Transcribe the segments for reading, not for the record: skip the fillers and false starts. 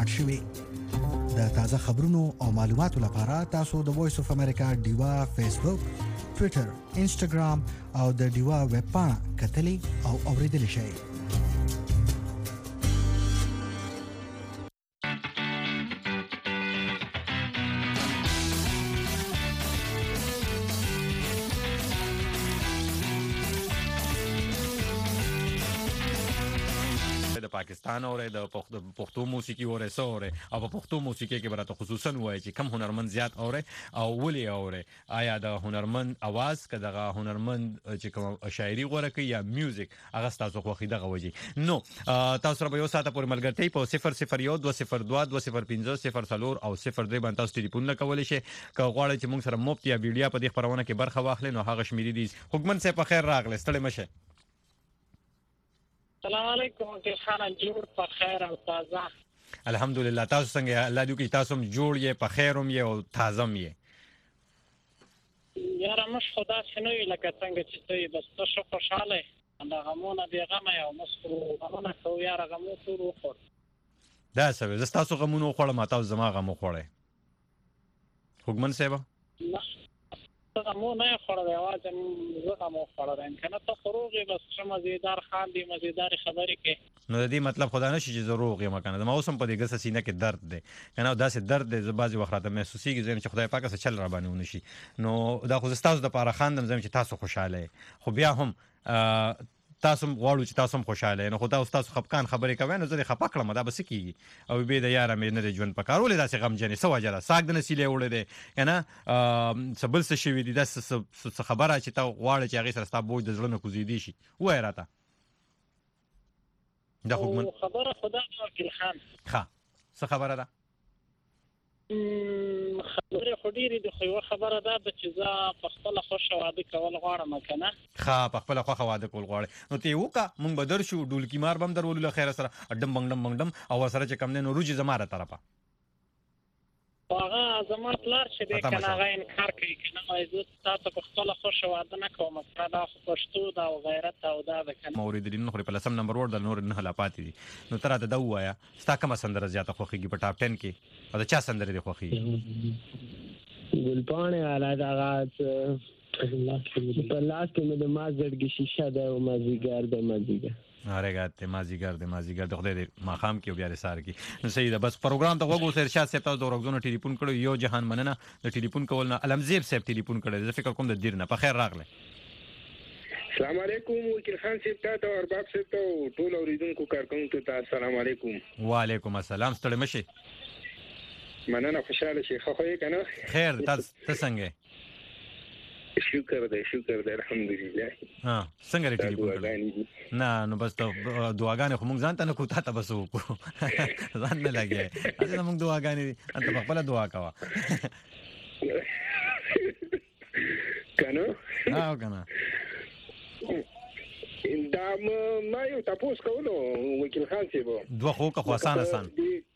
ریکارډ شوي. د تازه خبرونو او معلوماتو لپاره تاسو د وایس اف امریکا ډیوا فیسبوک، ټویټر، انسټاګرام او د ډیوا ویب پاڼه کتلی او اوریدلی شئ. پاکستان اوره د پښتو موسیقي اوره سوره او په پښتو موسیقي کې براته خصوصا وایي چې کم هنرمند زیات اوره او ولي اوره آیا د هنرمند आवाज کداغه هنرمند چې کوم شاعري غوړه کوي یا میوزیک هغه تاسو خو خیده غوږی نو تاسو را به یو ساعته پورې ملګرتي په 001 202 205 0 او 03 باندې تاسو ټلیفون کولای شئ که غواړئ چې موږ سره مفت یا ویډیو په دې خبرونه کې برخه واخلئ نو هغه شمیرې دي. حکمن صاحب په خیر راغله ستړي مشه. السلام علیکم خان جوړ په خیر او تازه الحمدلله. تاسو څنګه الله دې کې تاسو جوړ یې په خیر هم یې او تازه هم یې. یاره مش خدا شنوې لکه څنګه چې ته بس ته خوشاله دا غمونه دی غمه او مسکو غمونه خو یاره غمو ټول وخور دا څه زه تاسو غمونه خوړم تاسو زما غمو خوړې. حکمن صاحب غمو نه خوړل اواز زه غمو خوړل کنه ته خروغي بس مزیدار خان دی مزیدار خبرې کې نو د دې مطلب خدا نه شي چې ضروري یم کنه ما اوسم په دې ګس سینه کې درد دی کنه دا سه درد دی زبازي وخراته محسوسيږي چې خدای پاک سره چل را باندې ونشي نو دا خو تاسو د پاره خاندم زم چې تاسو خوشاله خو بیا هم تاسو غواړو چې تاسو هم خوشاله نو خدا تاسو خپکان خبرې کوي نو زه خپک کړم دا بس کیږي او به د یاره مې نه ژوند پکارولې داسې غم جنې سو وجره ساګ د نسیلې وړې دی کنه سبل څه شوی دي دا خبره چې تا غواړي چې هغه سره تاسو بوج د ځلنه کوزیدي شي وای راته دا خبره خدا ورکل خان ها څه خبره ده خبره خډيري د خو خبره ده چې زه په خپل خوشو واده کول غواړم کنه ها په خپل خو واده کول غواړم نو ته وکا مونږ بدر شو ډولکی مار بم درول له خیر سره اډم بنګډم او سره چې کم نه نو روجي زماره طرفه هغه زما پلار چې د کنه هغه انکار کوي کنه زه تاسو په خپل خوشو واده نه کوم دا پښتو دا غیرت او دا کنه مورید دین خو په لسم نمبر ور د نور نه لا پاتې دي نو تر دا وایا ستا کوم سندره زیاته خوخيږي په ټاپ 10 کې او دا چا سندره دی خوخيږي ګلپانه والا دا غاز په لاس کې مې د مازړګي شیشه ده او مازیګر د مازیګر ارګات مازیګر د خدای دې ماخام کې بیا رسار کې نو صحیح ده بس پروګرام ته وګورئ ارشاد صاحب تاسو د ورغزونو ټلیفون کړو یو جهان مننه د ټلیفون کول نه علمزیب صاحب ټلیفون کړی زه فکر کوم د دیر نه په خیر راغله. السلام علیکم وکیل خان صاحب ته او ارباب صاحب ته ټول اوریدونکو کارکونکو ته السلام علیکم. وعلیکم السلام ستړي مشه مننه خوشاله شي خو یې کنه خیر تاسو څنګه شکر دې الحمدلله. ها څنګه ټلیفون نه نو بس ته دعاګانې خو موږ ځان ته نه کوته ته بس وکړو ځان نه لګي اته موږ دعاګانې انت په خپل دعا کوا کنه ها کنه دا ما یو تاسو کولو وکیل خان صاحب دوه خو که آسان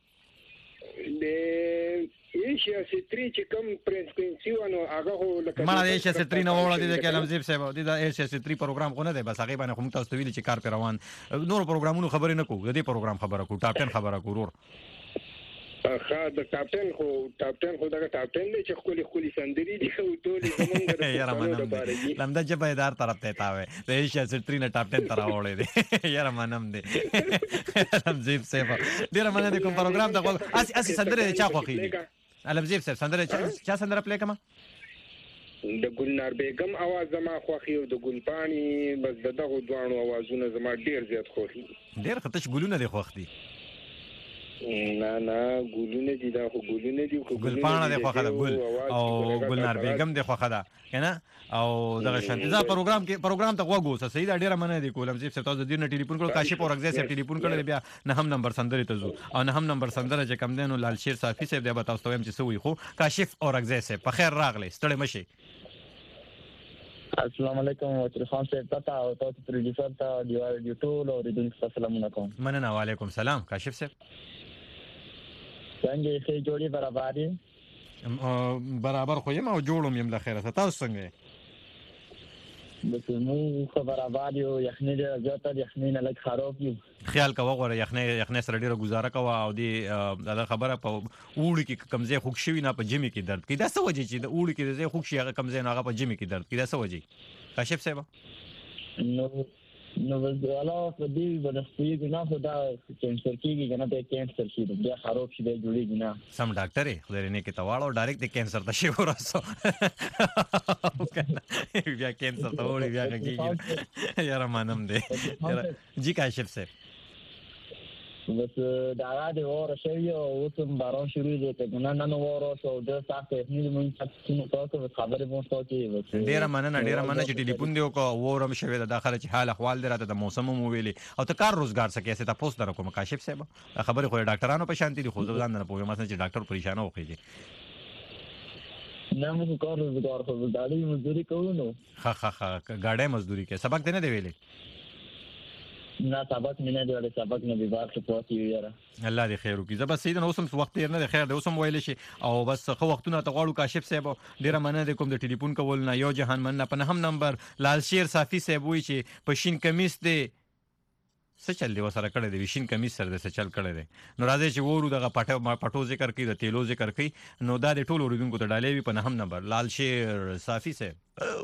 د ایشیا ستری چې کوم پرنسپنسیونو هغه هو لکه ما د ایشیا ستری نو وړاندې د کلم زیب صاحب د ایشیا ستری پروګرام خو نه دی بس هغه باندې کوم تاسو ویل چې کار پر روان نور پروګرامونو خبرې نه کوو د دې پروګرام خبره کوو ټاپ 10 خبره کوو خا د ټاپ 10 خو دغه ټاپ 10 دی چې خولي سندري دي خو ټول زمونږ یاره منم لمدا جبهدار طرف ته تاوي د ایشیا ستری نه ټاپ 10 تر اورې دي یاره منم دي علمزیب صاحب ډیر مننه کوم پروګرام ته اسی سندره چا خوخي علمزیب صاحب سندره چا سندره پلی کما د ګلنار بیگم आवाज زما خوخي او د ګلپانی بس دغه دوانو आवाजونه زما ډیر زیات خوخي ډیر خطش ګلونه دي خوخ دي نه ګلونه دي دا خو ګلونه دي خو ګلپانه دي خوخه ده ګل او ګلنار بیگم دي خوخه ده کنه او دغه شانتي دا پروګرام ته وګورئ صحیح دا ډیره مننه دي کولم زیب صاحب تاسو د دې ټلیفون کول کاشف او رغزه صاحب ټلیفون کړل بیا نه هم نمبر سندري ته زو او نه هم نمبر سندره چې کم دینو لال شیر صافي صاحب دی تاسو ته هم چې سوي خو کاشف او رغزه صاحب په خیر راغلی ستړي مشي. السلام علیکم وکیل خان صاحب ته او تاسو پروډوسر ته دی ټول اوریدونکو السلام علیکم. مننه وعلیکم السلام کاشف صاحب څنګه یې جوړي برابر خو یم او جوړم یم له خیره تاسو څنګه بس مو خبر آباد یو یخني ډېره زیاته د یخنۍ نه لږ خراب یو خیال کوه غوړه یخنۍ سره ډیره گزاره کوه او دی دا خبره په اوړي کې کمزې خوښ شوی نه په جمی کې درد کوي دا څه وجه چې د اوړي کې د خوښ شي هغه کمزې نه هغه په جمی کې درد کوي دا څه وجه کاشف صاحب نو والا په دې باندې نه خدا کینسر کېږي کنه ته کینسر شي بیا خراب شي دی جوړیږي نه سم ډاکټر خدای نه کې تواړو ډایرکټ د کینسر ته شي ورسو بیا کینسر ته وړي بیا کېږي یاره مانم دی جی کاشف صاحب بس دا د اور شوی او اوسم باران شروع دي ته نه اور شو د ساعت نه مونږ څنګه تاسو خبرې مو تاسو ډیره مننه چې ټلیفون دی او اورم شوی د داخله چې حال احوال دی راته د موسم مو ویلي او ته کار روزګار سکه څه تاسو در کوم کاشف صاحب خبرې خو ډاکټرانو په شانتي دي خو ځان نه پوهه مثلا چې ډاکټر پریشان وخیږي نه مو کار روزګار خو دالي مزدوري کوو نو ګاډه مزدوري کې سبق دی نه دی ویلي نه سبق نه دی ولې سبق نه دی بار څه پاتې یاره الله دې خیر وکړي زبر سیدن اوسم وخت یې نه دی خیر دی اوسم ویل شي او بس خو وختونه ته غواړو کاشف صاحب ډیره مننه کوم د ټلیفون کول نه یو جهان مننه په هم نمبر لال شیر صافی صاحب وی چې په شین کمیس دی څه چل دی وسره کړی دی شین کمیس سره د څه چل کړی دی نو راځي چې وورو دغه پټو ذکر کوي د تیلو ذکر کوي نو دا د ټولو اوریدونکو ته ډالې وي په هم نمبر لال شیر صافی صاحب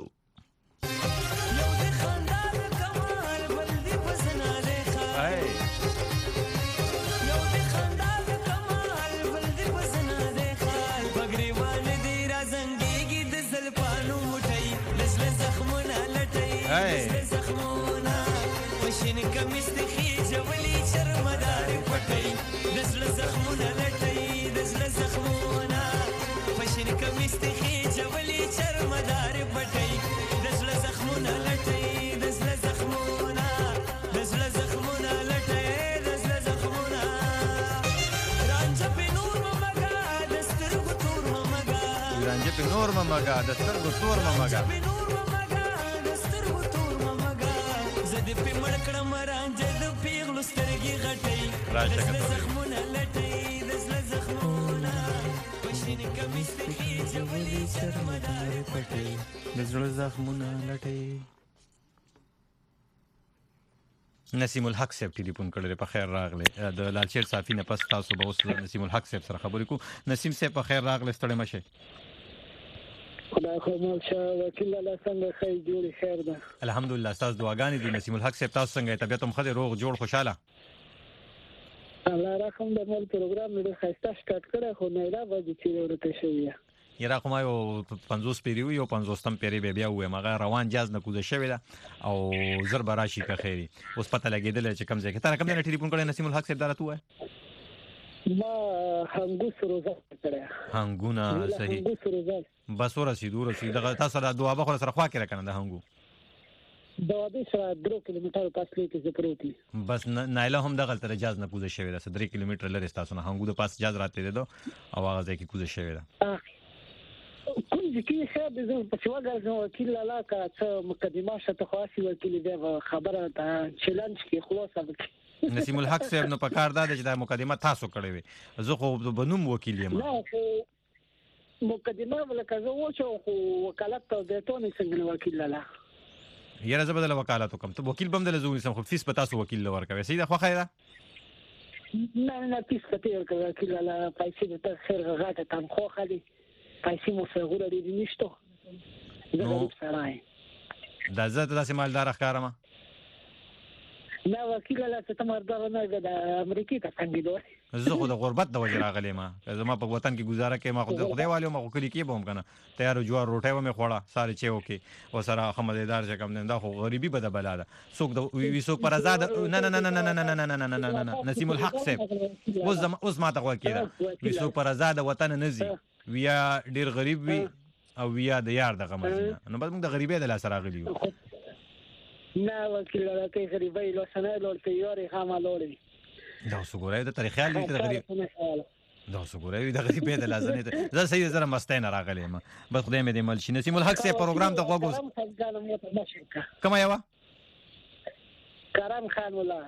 نور ممګه د سترګو تور ممګه زدي په مړکړم رانجه د پیغلو سترګي غټي راشه زخمونه لټي د زخمونه پښین کمیس ته جوړې شرمدار پټي د زخمونه لټي نسیم الحق صاحب ټلیفون کړی په خیر راغله د لالچیر صافی نه پس تاسو به اوس نسیم الحق صاحب سره خبرې کو نسیم صاحب په خیر راغله ستړي مشه خدای خو مو چې وکیل الله څنګه خیر جوړ خیر ده الحمدلله تاسو دعاګانې دي نسیم الحق صاحب تاسو څنګه طبيعت هم خدای روغ جوړ خوشاله الله رحم د مول پروګرام مې خسته سٹارټ کړه خو نه را وځي چې ورته شوی یرا کوم یو 50 پیری یو 50م پیری بیا وې مغه روان جاز نه کوزه شوی دا او زر براشي که خیری اوس پته لګیدل چې کم ځای کې تر کوم نه ټلیفون کړي نسیم الحق صاحب درته وای ما هنګو سروزه کړه هنګونه صحیح بس ورسېدو دغه تاسو د دوه بخور سره خوا کې راکنه د هنګو دا د 3 کیلومتر فاصله کې زپروتی بس نایله هم دغه تر اجازه نه کوزه شوی دا 3 کیلومتر لري تاسو نه هنګو د پاس اجازه راته ده او هغه ځای کې کوزه شوی دا کوم ځکه چې د په شواګه وکیل علاقه څه مقدمه شته خاصي وکیل دی خبره ته چیلنج کې خلاصه نسیم الحق صاحب نو پکار دا چې دا مقدمه تاسو کړې وي زه خو بنوم وکیل یم نه خو مقدمه ولکه زه وچو خو وکالت ته د ټونی څنګه وکیل لاله یاره زه بدل وکالت وکم ته وکیل بم دل زوې سم خو فیس په تاسو وکیل لور کوي سیده خو خیره نه فیس پته ورکوي وکیل لاله پیسې ته خیر غاټه تم خو خالي پیسې مو سره غوړې دي نشته زه غریب سره دا زه تاسو مالدار ښکارم نه وکیل لاله ته مردار نه د امریکای ته څنګه دوی زه خو د غربت د وجه راغلی ما زما په وطن کې گزاره کې ما خدای والو ما خو کلی کې بوم کنه تیار جوار روټه و مې خوړه ساري چې وکي او سره خمدیدار چې کم نه خو غریبي به د بلا ده څوک د وی څوک پر آزاد نه نسیم الحق صاحب اوس ما ته وکي دا وی څوک پر آزاد وطن نه زی ویا ډیر غریب وی او ویا د یار د غمزینه نو بس موږ د غریبۍ د لاس راغلی یو نه وکیل راته غریبۍ لوسنه لولته یاري خامالوري دا وسګورای د تاریخ خیال دي د غریب دا وسګورای د غریبۍ د لازمه زه صحیح زره مستین راغلی ما بس خدای مې دې مل شي نسیم الحق سے پروګرام ته غوګوس کوم یو کرم خان ولا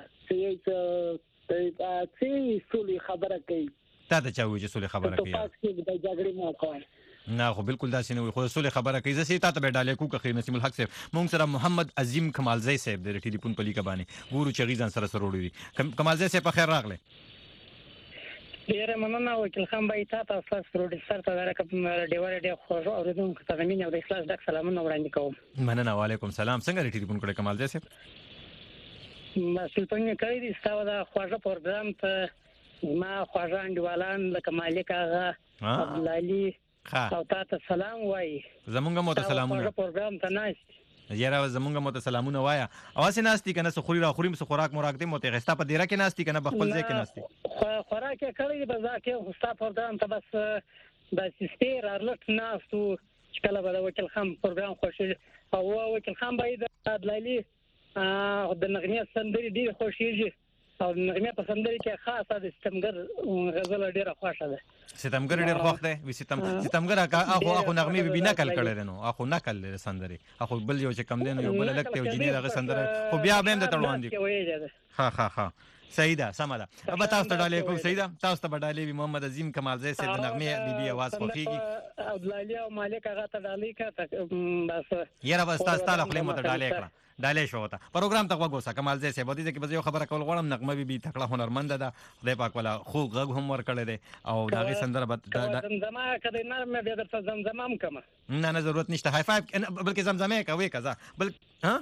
چې سولي خبره کوي تا ته چا وی چې سولي خبره کوي تاسو کې د جګړې مو کوي نه خو بالکل داسې نه وي خو سولې خبره کوي زه سي تا ته به ډالې کوکه خیر نسیم الحق صاحب مونږ سره محمد عظیم کمالزی صاحب د ټلیفون په لیکه باندې ګورو چې غیزان سره وړي دي کمالزی صاحب په خیر راغله ډیره مننه وکیل خان بای تاسو پروډوسر ته راکم ډیواره ډیر خوښ اوریدونکو ته مين او د اخلاص ډک سلامونه وړاندې کوم مننه وعلیکم سلام څنګه ټلیفون کړی کمالزی صاحب مسئول پنځه کوي د استاو دا خواږه پروګرام ته ما خواږه انډیوالان لکه مالک آغا عبدالعلی او تاسو سلام وای زمونږ مو ته سلامونه خواږه پروګرام ته ناست یاره زمونږ مو ته سلامونه وایا اوسه ناشتي کنه سو خوري را خوري سو خوراک موراک دې مو ته غستا په ډیره کې ناشتي کنه بخپل ځای کې ناشتي خوراک کړی به ځکه خوستا پروګرام ته بس د سپیر ارلټ ناستو چې کله به وکیل خان پروګرام خوښي او وکیل خان باید عبدالعلی د نغمه سندري ډیر خوښیږي او نغمه په سندري کې خاصه د ستمګر غزل ډیره خوښه ده ستمګر ډیر خوښ ده وي ستمګر اخو نغمه به نقل کړي نو اخو نقل سندري اخو بل یو چې کم دین یو بل لکته او جنې دغه سندره خو بیا به هم د تړوان دي ها سیدا سماده اب تاسو ته ډالې کوم سیدا تاسو ته ډالې محمد عظیم کمالزی صاحب د نغمه بیبي आवाज خوخيږي عبدالعلی او مالک هغه ته ډالې کا بس یاره بس تاسو ته خپل مو ته ډالې کړه ډالې شو ته پروګرام ته وګورئ کمالزی صاحب دې کې به یو خبره کول غواړم نغمه بیبي تکړه هنرمند ده خدای پاک ولا خو غږ هم ور کړی دی او داغه سندره زمزمه کده نرمه به درته زمزمه هم کما نه ضرورت نشته های فایو بلکې زمزمه کوي کذا بل ها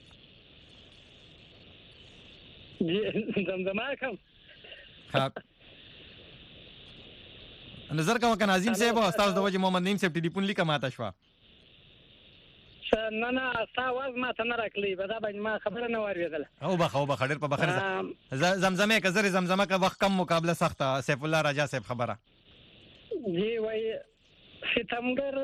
زمزمه کوم نظر کوم کنه عظیم صاحب او استاد د وجه محمد نعیم صاحب ټلیفون لیکه ماته شو نه تاسو ما ته نه راکلی به دا باندې ما خبره نه واریدل او بخ ډیر په بخره زمزمه کزر زمزمه کا وخت کم مقابله سخته سیف الله راجا صاحب خبره جی وای ستمګر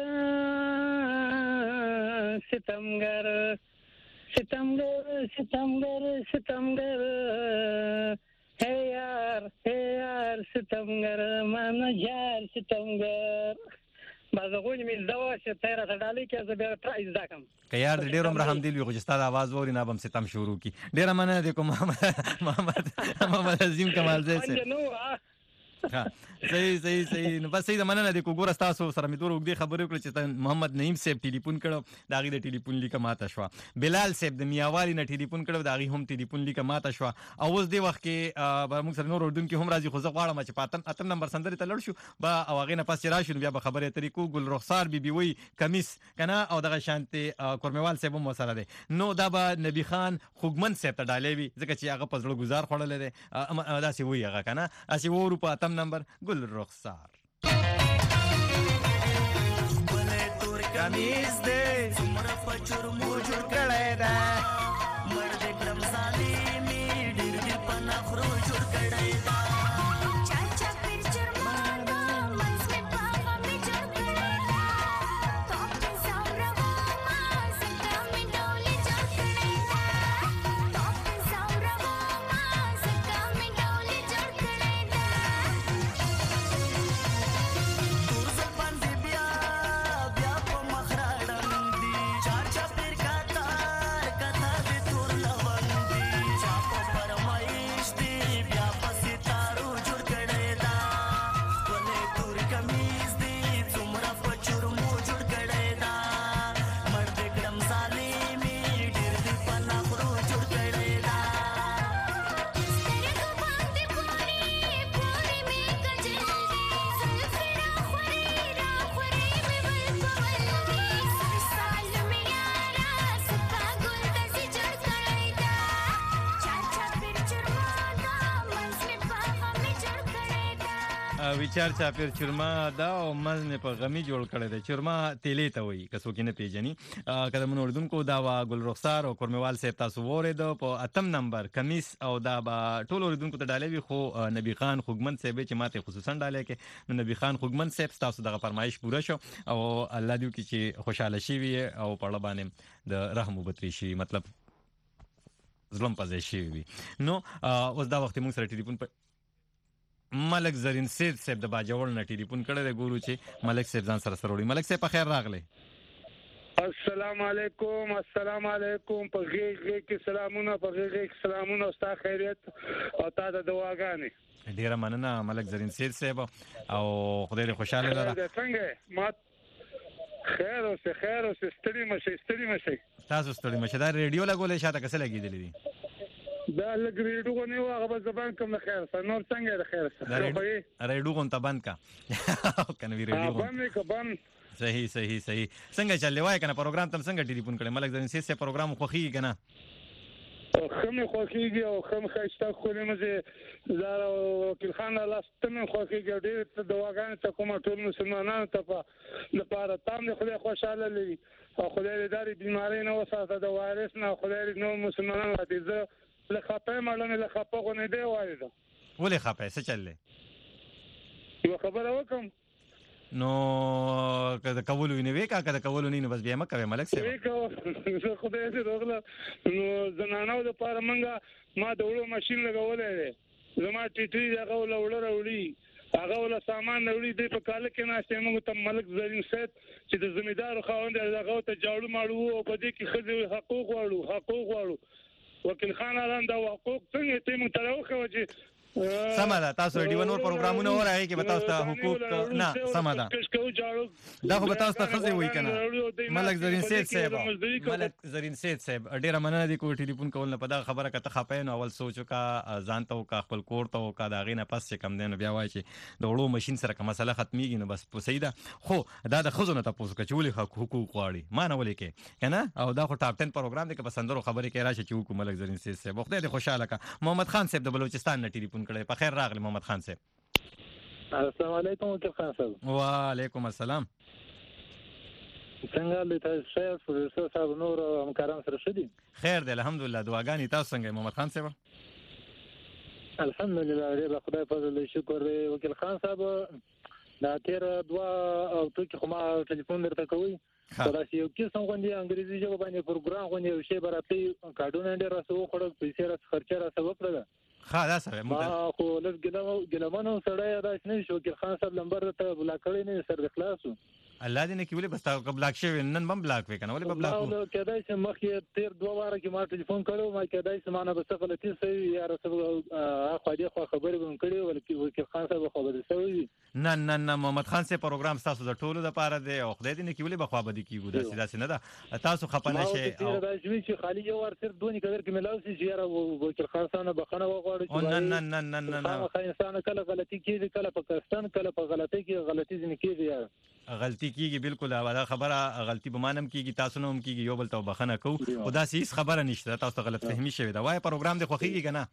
ہے یار ستمګر من یار ستمګر بازغون می زوا چې تیرا ډالې کې زه به پرایز داکم که یار ډیر عمر هم دی یو چې ستاسو आवाज ووري نه بم ستم شروع کی ډیر مننه د کوم محمد عظیم کمالزی صاحب ها صحیح نو بس صحیح مننه د کوګور تاسو سره می دور وګړي خبرې وکړه چې محمد نعیم صاحب ټلیفون کړو داغي د ټلیفون لیکه ماته شو بلال صاحب د میاوالي نه ټلیفون کړو داغي هم ټلیفون لیکه ماته شو او اوس دی وخت کې موږ سره نور اردن کې هم راځي خو زه غواړم چې پاتم اتم نمبر سندري ته لړ شو با او هغه نه پاسې راشو بیا به خبره طریقو ګل رخسار بیبي وی کمیس کنه او دغه شانتي کورموال صاحب هم سره دی نو دا به نبی خان خوګمن صاحب ته ډالې وی ځکه چې هغه په زړه گزار خړل دی داسې وی هغه کنه اسی وو په اتم نمبر ګل رخسار کمیز دې څومره پچور مو جوړ کړی دا مرد کړم ظالمي ډېر دې پنا خرو جوړ کړی دا چاچا پیر چرمان دا منځ می پاغه می جوړ کړی دا توپ زاوره ما زنده می ډولې جوړ کړی دا توپ زاوره ما زنده می ډولې جوړ کړی دا تور زلفان دې بیا په مخراړم دي چاچا پیر کا تار کثا دې تور لون دي چا په فرمایش دې بیا په ستارو جوړ کړی دا ولې تور کمیز دې څومره پچور مو جوړ کړی دا مرد کړم ظالمي ډېر دې پنا خرو جوړ کړی دا سترګو باندې پوري می کجل دي زلفې راخوري می ول کول دي سال می یارا ستا ګل دسي جوړ کړی دا چاچا پیر چرمان دا منځ می پاغه می جوړ کړی دا ویچار چا پیر چرما دا او مز نه په غمی جوړ کړی دی چرما تیلې ته وایي کسو کې نه پیژني کله مون اردوونکو دا وا ګل رخسار او کورموال صاحب تاسو وورید په اتم نمبر کمیس او دا با ټول اردوونکو ته ډالې وي خو نبی خان خوګمن صاحب چې ماته خصوصا ډالې کې نو نبی خان خوګمن صاحب تاسو دغه فرمایش پوره شو او الله دې وکړي چې خوشاله شي وي او په اړه باندې د رحم وبتري شي مطلب ظلم پځې شي وي نو اوس دا وخت موږ سره ټلیفون په ملک زرین سید صاحب د باجوړ نه ټلیفون کړی دی ګورو چې ملک صاحب ځان سره وړي ملک صاحب په خیر راغلی السلام علیکم په غیږ کې سلامونه په غیږ کې سلامونه او ستا خیریت او تا د دعاګانې ډیره مننه ملک زرین سید صاحب او خدای دې خوشاله لره څنګه ما خیر اوسه ستړي مشه تاسو ستړي مشه دا ریډیو لګولې شاته کسه لګیدلې دي دا لګ ریډیو نه هغه په زبان کوم خیر سره نور څنګه د خیر سره ریډیو کوم ته بند کا کنه وی ریډیو بند صحیح څنګه چلې وای کنه پروګرام تم څنګه ټلیفون کړي ملک زرین سید پروګرام خوخي کنه خمه خوخيږي او خم خشته خولې مزه زار وکیل خان الله ستنه خوخيږي ډېر ته دواګان ته کومه ټول مسلمانانو ته په لپاره تام نه خدای خوشاله لري او خدای دې داري بیماری نه وساته د وایرس نه خدای دې نو مسلمانانو دې زه له خپه مړنه له خپه غو نه دی وایي ولې خپه څه چلې یو خبره وکم نو کله کولو نه وې کله کولو نه بس بیا مکه ملک صاحب زه خدای دې روغله نو زنانو د پاره منګه ما د وړو ماشين لګولې زما ټیټي هغه وړي هغه ول سامان وړي د په کال کې ناشته موږ ته ملک زرین سید چې د زمیدار خوند هغه ته جاړو ماړو او په دې کې خځې حقوق واړو وکیل خان اعلان دا حقوق څنګه ته مونږ ته راوخو چې سم ده تاسو ډیو نور پروګرامونه ورای کې بتاوسته حقوق نه سم ده دا خو بتاوسته خزي وای کنه ملک زرین سید صاحب ډیره مننه دي کو ټلیفون کول نه پدا خبره کته خپاین اول سوچو کا ځانته او کا خپل کور ته او کا دا غینه پس چې کم دین بیا وای چې د وړو ماشين سره کوم مسله ختميږي نو بس پوسیده خو دا د خزونه تاسو کچولي حقوق غواړي ما نه ولې کې کنه او دا خو ټاپ 10 پروګرام دی که پسندرو خبرې کې راشه چې حکومت ملک زرین سید صاحب خدای دې خوشاله کا محمد خان صاحب د بلوچستان نه ټلیفون کړي په خیر راغلی محمد خان صاحب السلام علیکم وکیل خان صاحب وعلیکم السلام څنګه د تاسو پروفیسور صاحب نور همکاران سره شدي خیر دی الحمدلله دعاګانې تاسو څنګه محمد خان صاحب الحمدلله ډیر خدای فضل شکر وکیل خان صاحب دا تیر دوا او ته خو ما ټلیفون درته کوي دا چې یو کیسه غونډه انګریزي ژبه باندې پروګرام غونډه یو شی براتې کارډونه ډیر راسو خړل پیسې را خرچه را سبب کړل ها دا سره ما خو لږ ګلمانو سره دا نه شو کې خان صاحب نمبر ته بلا کړی نه سر خلاصو الله دې نه کې ولې بس تا بلاک شوی نن بم بلاک وکنه ولې بلاک نو کېدای چې مخکې تیر 2 واره کې ما ټلیفون کړو ما کېدای چې ما نه بس غلطي سوي یا رسو خو دې خو خبرې بم کړې ولکه خان صاحب خو به سوي نه محمد خان سے پروګرام تاسو د ټولو د پاره دی او خدای دې نه کې ولې بخوا بدی کیږي دا سیده نه ده تاسو خپنه شي او دا چې خالی یو ور تر دونی قدر کې ملاوي چې یاره وکیل خان صاحب بخنه وغواړي نه انسان کله غلطي کوي کله پاکستان کله په غلطي کې غلطي ځنه کوي یاره غلطی کیږي بالکل دا خبره غلطی به مانم کیږي تاسو نه هم کیږي یو بل ته بخنه کو او دا هیڅ خبره نشته تاسو غلط فهمي شوی دا وای پروګرام د خوخیږي کنه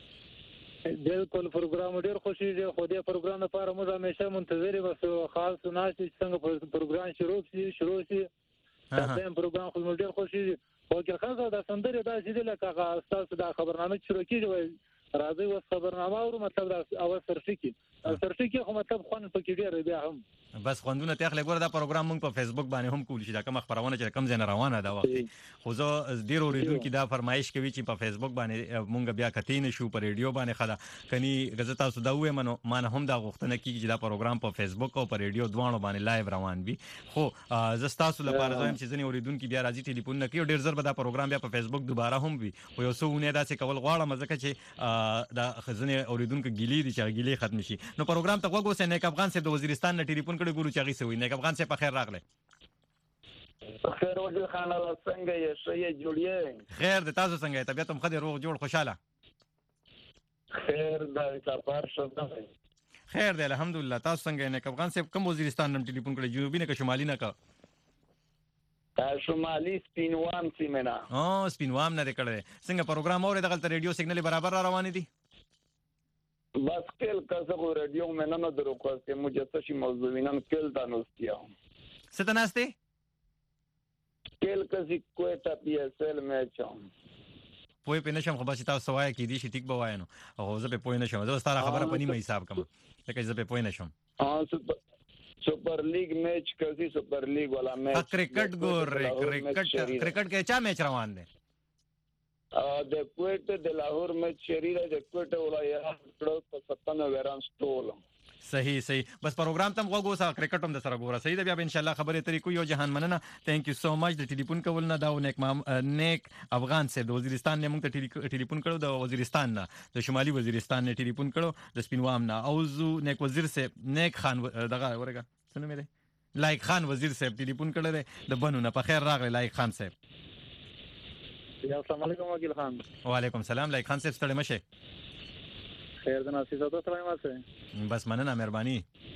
بالکل پروګرام ډیر خوشی دی خو دې پروګرام لپاره موږ همیشه منتظر یو خاص ناشې څنګه پروګرام شروع شي دا پروګرام خو ډیر خوشی دی او که خاصه دا سندره دا چې لکه تاسو دا خبرنامه شروع کیږي راځي و خبرنامه او مطلب دا اول سرفیکی خو مطلب خوان پکې ډیر بیا هم بس خوندونه ته خلک ګوره دا پروګرام موږ په فیسبوک باندې هم کول شي دا کوم خبرونه چې کم ځای روانه ده وخت خو زه ډیر اوریدونکو دا فرمایش کوي چې په فیسبوک باندې موږ بیا کتې نشو په ریډیو باندې خلا کني غزه تاسو دا وې منو ما نه هم دا غوښتنه کیږي چې دا پروګرام په فیسبوک او په ریډیو دوانو باندې لایو روان وي خو زه تاسو لپاره زم چې ځنی اوریدونکو بیا راځي ټلیفون نه کوي ډیر زر به دا پروګرام بیا په فیسبوک دوباره هم وي او یو څو نه دا څه کول غواړم ځکه چې دا خزنه اوریدونکو ګیلې دي چې ګیلې ختم شي نو پروګرام ته وګورئ نیک افغان صاحب د وزیرستان نه ټلیفون کړي ګورو چې غي سوي نیک افغان صاحب په خیر راغله خیر وجه خان الله څنګه یې شې جوړې خیر د تاسو څنګه طبيعت هم خدای روغ جوړ خوشاله خیر دا سفر شوه خیر دی الحمدلله تاسو څنګه نیک افغان صاحب کوم وزیرستان نن ټلیفون کړي جنوبي نه که شمالي نه کا شمالي سپینوام سیمنا سپینوام نه کړي څنګه پروګرام اوري دغه ریډیو سیګنل برابر را روان دي بس کل کسه ریډیو مې نه درو خو چې مجسشي موضوعینن کل دانوستیا ستناسته کل کسي کوټه پی اس ال مې چم پوی په نشم خو بس تاسو وایي کې دي چې ټیک بوایو او زه په پوی نشم زه ستاره خبره پني مې حساب کوم لکه زه په پوی نشم سپر لیگ میچ کسي سپر لیگ والا میچ کرکټ ګور کرکټ کې چا میچ روان دي د کوټه د لاهور میچ شری د کوټه ولایت کړو په 97 رن سټول صحیح بس پروګرام تم غوږ وسه کرکټ هم د سره ګوره صحیح ده بیا به ان شاء الله خبرې اترې کوو. یو جهان مننه ثانک یو سو مچ د ټلیفون کول نه دا نیک افغان صاحب د وزیرستان نه موږ ته ټلیفون کړو د وزیرستان نه د شمالي وزیرستان نه ټلیفون کړو د سپینوام نه او زو نیک وزیر صاحب نیک خان دغه ورګه څنګه مې لایق خان وزیر صاحب ټلیفون کړل د بنو نه په خیر راغلی لایق خان صاحب. السلام علیکم وکیل خان. وعلیکم السلام لایق خان صاحب ستړي مشه. خیر د ناصر صاحب سره ماسه بس مننه مهرباني.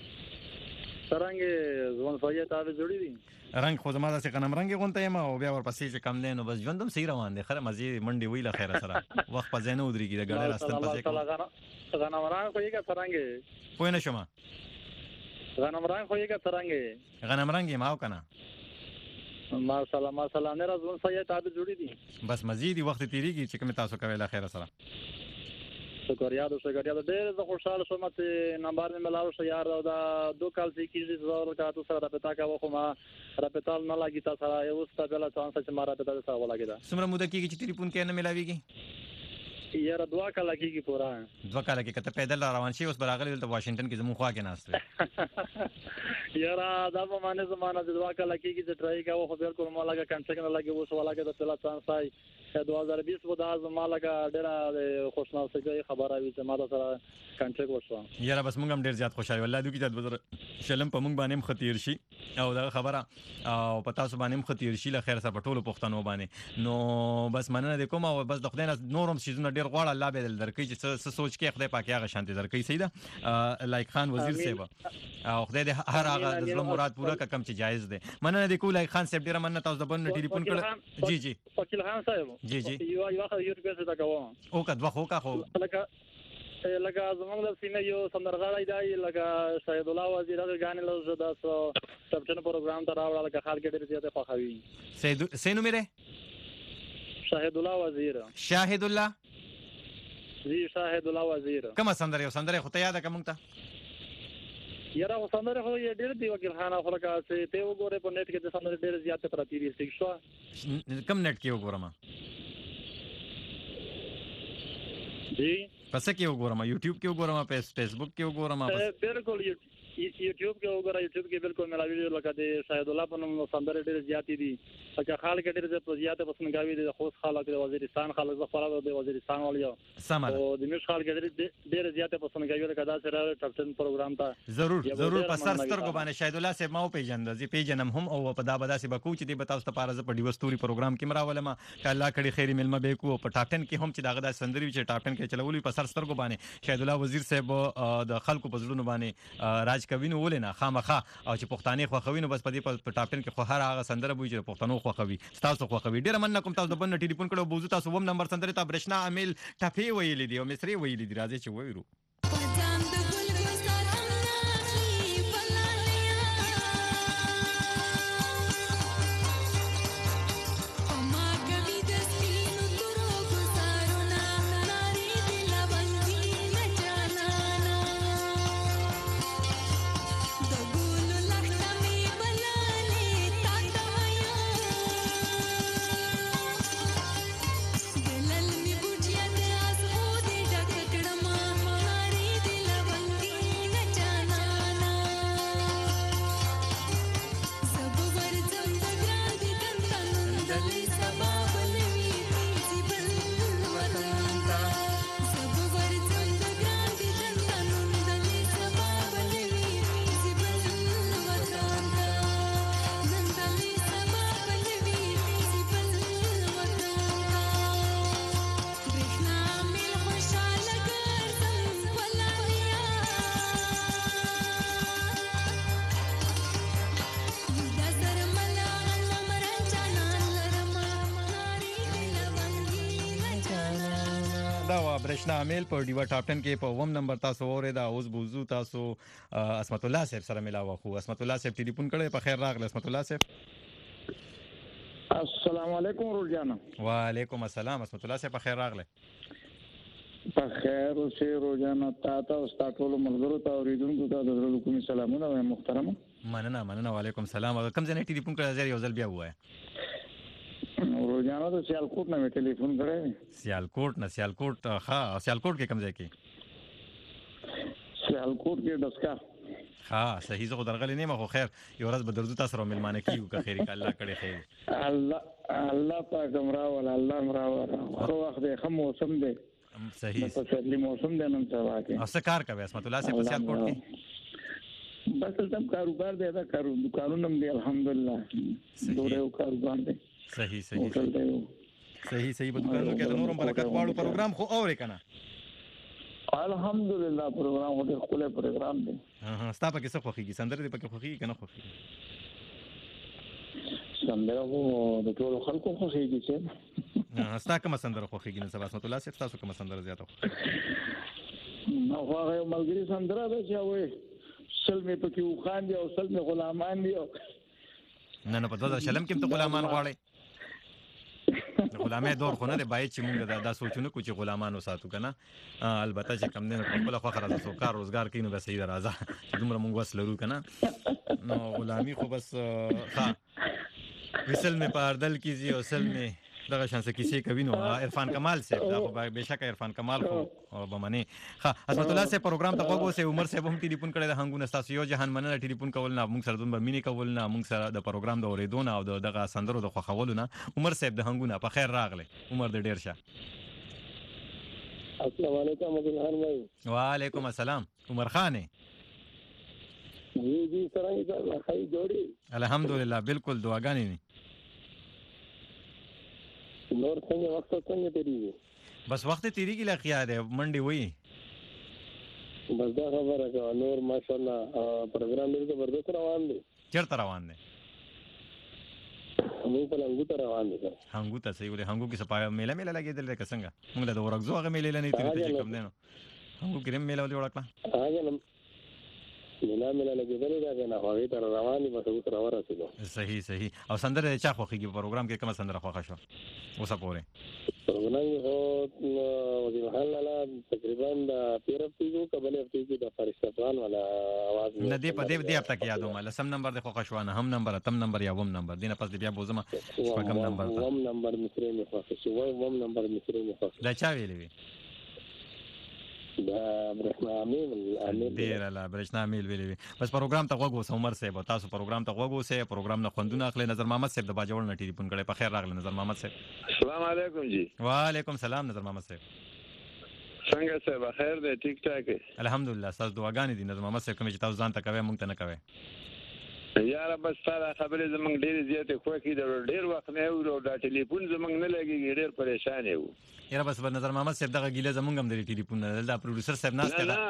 څنګه ځوان فایه تاسو جوړی دي رنگ خو زما د څنګه رنگ غونته یم او بیا ورپسې چې کم دین بس ژوندم صحیح روان دي. خره مزي منډي ویله خیر سره وخت په زینو ودرېږي د ګړې راستن پسې کو غنمران خو یې کا څنګه پوه نه شوم. غنمران خو یې کا څنګه غنم رنگ ما او کنه ما سلام نه ځوان فایه تاسو جوړی دي بس مزيدي وخت تیریږي چې کوم تاسو کوي له خیر سره. شکریا ډېر زه خوشاله شوم چې نمبر مې ملاو شو یار دا 2 کال چې کیږي زه تاسو سره رابطه کوم خو ما رابطه نه لګی تاسو سره یو څه بل چانس چې ما رابطه سره ولګی دا څومره موده کېږي چې ټلیفون کې نه ملاويږي یار 2 کال کېږي پورا 2 کال کې کته پیدل روان شي اوس براغلی د واشنگټن کې زموږ خوا کې ناشته یار دا په معنی زمانہ د 2 کال کېږي چې ټرای کوم خو بالکل ما لګا کنټرکټ نه لګي اوس ولا کې د پلا چانس آی 2020 و دا زما لګا ډېر خوشنامه خبره وي چې ما سره کنټرکټ وشو. یاره بس موږ هم ډېر زیات خوشاله والله دوی چې د شلم په موږ باندې خطیر شي او دا خبره او پتا سو باندې خطیر شي له خیر سره په ټولو پښتنو باندې نو بس مننه د کوم او بس د خدای نه نورم شیزونه ډېر غواړه الله به درکې چې څه سوچ کې خدای پاک هغه شانتي درکې صحیح ده لایق خان وزیر صاحب او خدای دې هر هغه د زړه مراد پوره کم چې جایز ده. مننه د کو لایق خان صاحب ډېر مننه تاسو د بن ټلیفون کړ. جی وکیل خان صاحب جی یو خو یو څه تا کوم او کدو خو لکه زمونږ د سیمه یو سندرغاړی دی لکه شهید الله وزیر هغه غانې له زړه تاسو سبټن پروګرام ته راوړل لکه خلک ډېر زیاته خوښوي. سینو میره شهید الله وزیر شاهد الله جی شهید الله وزیر کوم سندره خو ته یاد کوم ته یاره خو سندره خو یې ډېر دی وکیل خان خو لکه چې ته وګوره په نت کې د سندره ډېر زیاته پراتی دي ټیک شو کم نت کې وګورم جی پس کې وګورم یوټیوب کې وګورم فیسبوک کې وګورم بالکل یوټیوب کې وګورم یوټیوب کې بالکل ملاوي لکه د شاهد الله په نوم سندره ډېر زیاتې دي لکه خلک ډېر زیاته پسند کوي د خوست خلک د وزیرستان خلک د خپل د وزیرستان ولیا سمه او د مش خلک ډېر زیاته پسند کوي لکه دا سره ټاپ 10 پروګرام ته ضرور په سر سترګو باندې شاهد الله صاحب ما پیژند زی پیژنم هم او په دا بداسي بکو چې دی بتاوس ته پارزه په ډیوستوري پروګرام کې مراولم ک الله کړي خیری ملما به کو په ټاپ 10 کې هم چې داغه د سندري چې ټاپ 10 کې چلولې په سر سترګو باندې شاهد الله وزیر صاحب د خلکو په زړونو باندې راج کوي نو ولنه خامخه او چې پښتانه خو خوینو بس په دې په ټاپ 10 کې خو هر هغه سندره بوي چې پښتنو خو خوي تاسو خو خوي ډیر مننه کوم تاسو د بن ټلیفون کړو بوزو تاسو ووم نمبر سندره ته برښنا امیل ټپی ویلې دی او مصری ویلې دی راځي چې وایرو برښنا امیل په ډیوا ټاپ 10 کې په ووم نمبر تاسو اورې دا اوس بوزو تاسو اسمت الله صاحب سره ملاوه خو اسمت الله صاحب ټلیفون کړي په خیر راغله اسمت الله صاحب السلام علیکم روزانا وعلیکم السلام اسمت الله صاحب په خیر راغله په خیر اوسه روزانا تاسو استاد ټول ملګرو ته اوریدونکو ته د زړه کومي سلامونه او محترم مننه وعلیکم السلام کوم ځای ټلیفون کړی زری یو ځل بیا وای روزانا د سیالکوټ نه ټلیفون کړی سیالکوټ کې کوم ځای کې حلقوت کې دسکا ها صحیح زه خو درغلی نه خو خیر یو ورځ به درځو تاسو سره ملمانه کیږو که خیر الله کړي خیر الله پاک امرا ولا الله امرا ولا خو وخت دی خو موسم دی صحیح په تسلی موسم دی نن سبا کې او څه کار کوي اسمت الله سے پسیات کوټ کې بس تم کاروبار دی دا کارو دکانونه دی الحمدلله دوره کاروبار دی صحیح صحیح صحیح په دکانونو کې د نورم برکت واړو پروګرام خو اورې کنه الحمدلله پروګرام هټ خپل پروګرام دی ها ستا پکې څه خوخيږي سندره دې پکې خوخيږي کنه خوخيږي سندره وو د ټولو خلکو خوخيږي چې ستا کوم سندره خوخيږي نن سبا اسمت الله صاحب تاسو کوم سندره زیاته نو هغه ملګری سندره ده چې وای سلمې پکې وخان دي او سلمې غلامان دي نه په 2000 کې ته غلامان غواړي غلامه دور خو نه دی باید چې موږ دا سوچونه کو چې غلامان وساتو کنه البته چې کم نه خپل خو خره د سوکار روزګار کینو به صحیح راځه دومره موږ وسلرو کنه نو غلامی خو بس ها وسل می پاردل کیږي او سل می دغه شانس کیسې کوي نو عرفان کمال صاحب دا خو به شک عرفان کمال خو بمنه ها اسمت الله سے پروګرام ته وګو سه عمر صاحب هم ټلیفون کړی د هنګونه تاسو یو جهان مننه ټلیفون کول نه موږ سره دومره مینه کول نه موږ سره د پروګرام د اوریدونه او دغه سندرو د خوخولو نه عمر صاحب د هنګونه په خیر راغله عمر د ډیر شه السلام علیکم ابوالحسن بھائی وعلیکم السلام عمر خان جی څنګه خای جوړي الحمدلله بالکل دعاګانې نور څنګه وخت څنګه تیریږي بس وخت تیریږي لا خیال دی منډي وای بس دا خبره کا نور ماشاءالله پروګرام ډیر زبردست روان دی چیرته روان دی موږ په لنګو ته روان دي هنګو ته سې ولې هنګو کې سپای میله لګېدل ده څنګه موږ له ورغزو هغه میله نه تیرې کوم نه هنګو کې میله ولې وړکړه هغه میله لګېدل دا نه هغه تر روان دي بس اوس راورسېدو صحیح او سندره چا خوخيږي پروګرام کې کوم سندره خوښه شو اوسه پوره پروګرام هو وزیر حلاله تقریبا د پیرفتي کو قبل هفته کې د فرشتهان والا आवाज نه دی په دې هفته کې یادوم لسم نمبر د خوښه شو نه هم نمبر تم نمبر یا وم نمبر دینه پس بیا بوزما شپږم نمبر وم نمبر مصری نه خوښه شو وم نمبر مصری نه خوښه دا چا ویلې وی دا برښنا امیر ډیر لا برښنا امیر ویلې بس پروګرام ته وګو عمر صاحب تاسو پروګرام ته وګو سه پروګرام نه خوندونه اخلي نظر محمد صاحب د باجوړ نه ټلیفون کړي په خیر راغله نظر محمد صاحب السلام علیکم جی وعلیکم السلام نظر محمد صاحب څنګه صاحب خیر دی ټیک ټاک الحمدلله تاسو دعاګانې دي نظر محمد صاحب کوم چې تاسو ځان ته کوي مونږ ته نه کوي یاره بس سره خبرې زمونږ ډېرې زیاتې خوښې ده ډېر وخت نه اورو دا ټلیفون زمونږ نه لګېږي ډېر پریشان یو یاره بس نظر محمد صاحب دغه ګیله زمونږ هم د ټلیفون نه دا پروډوسر صاحب ناشته نه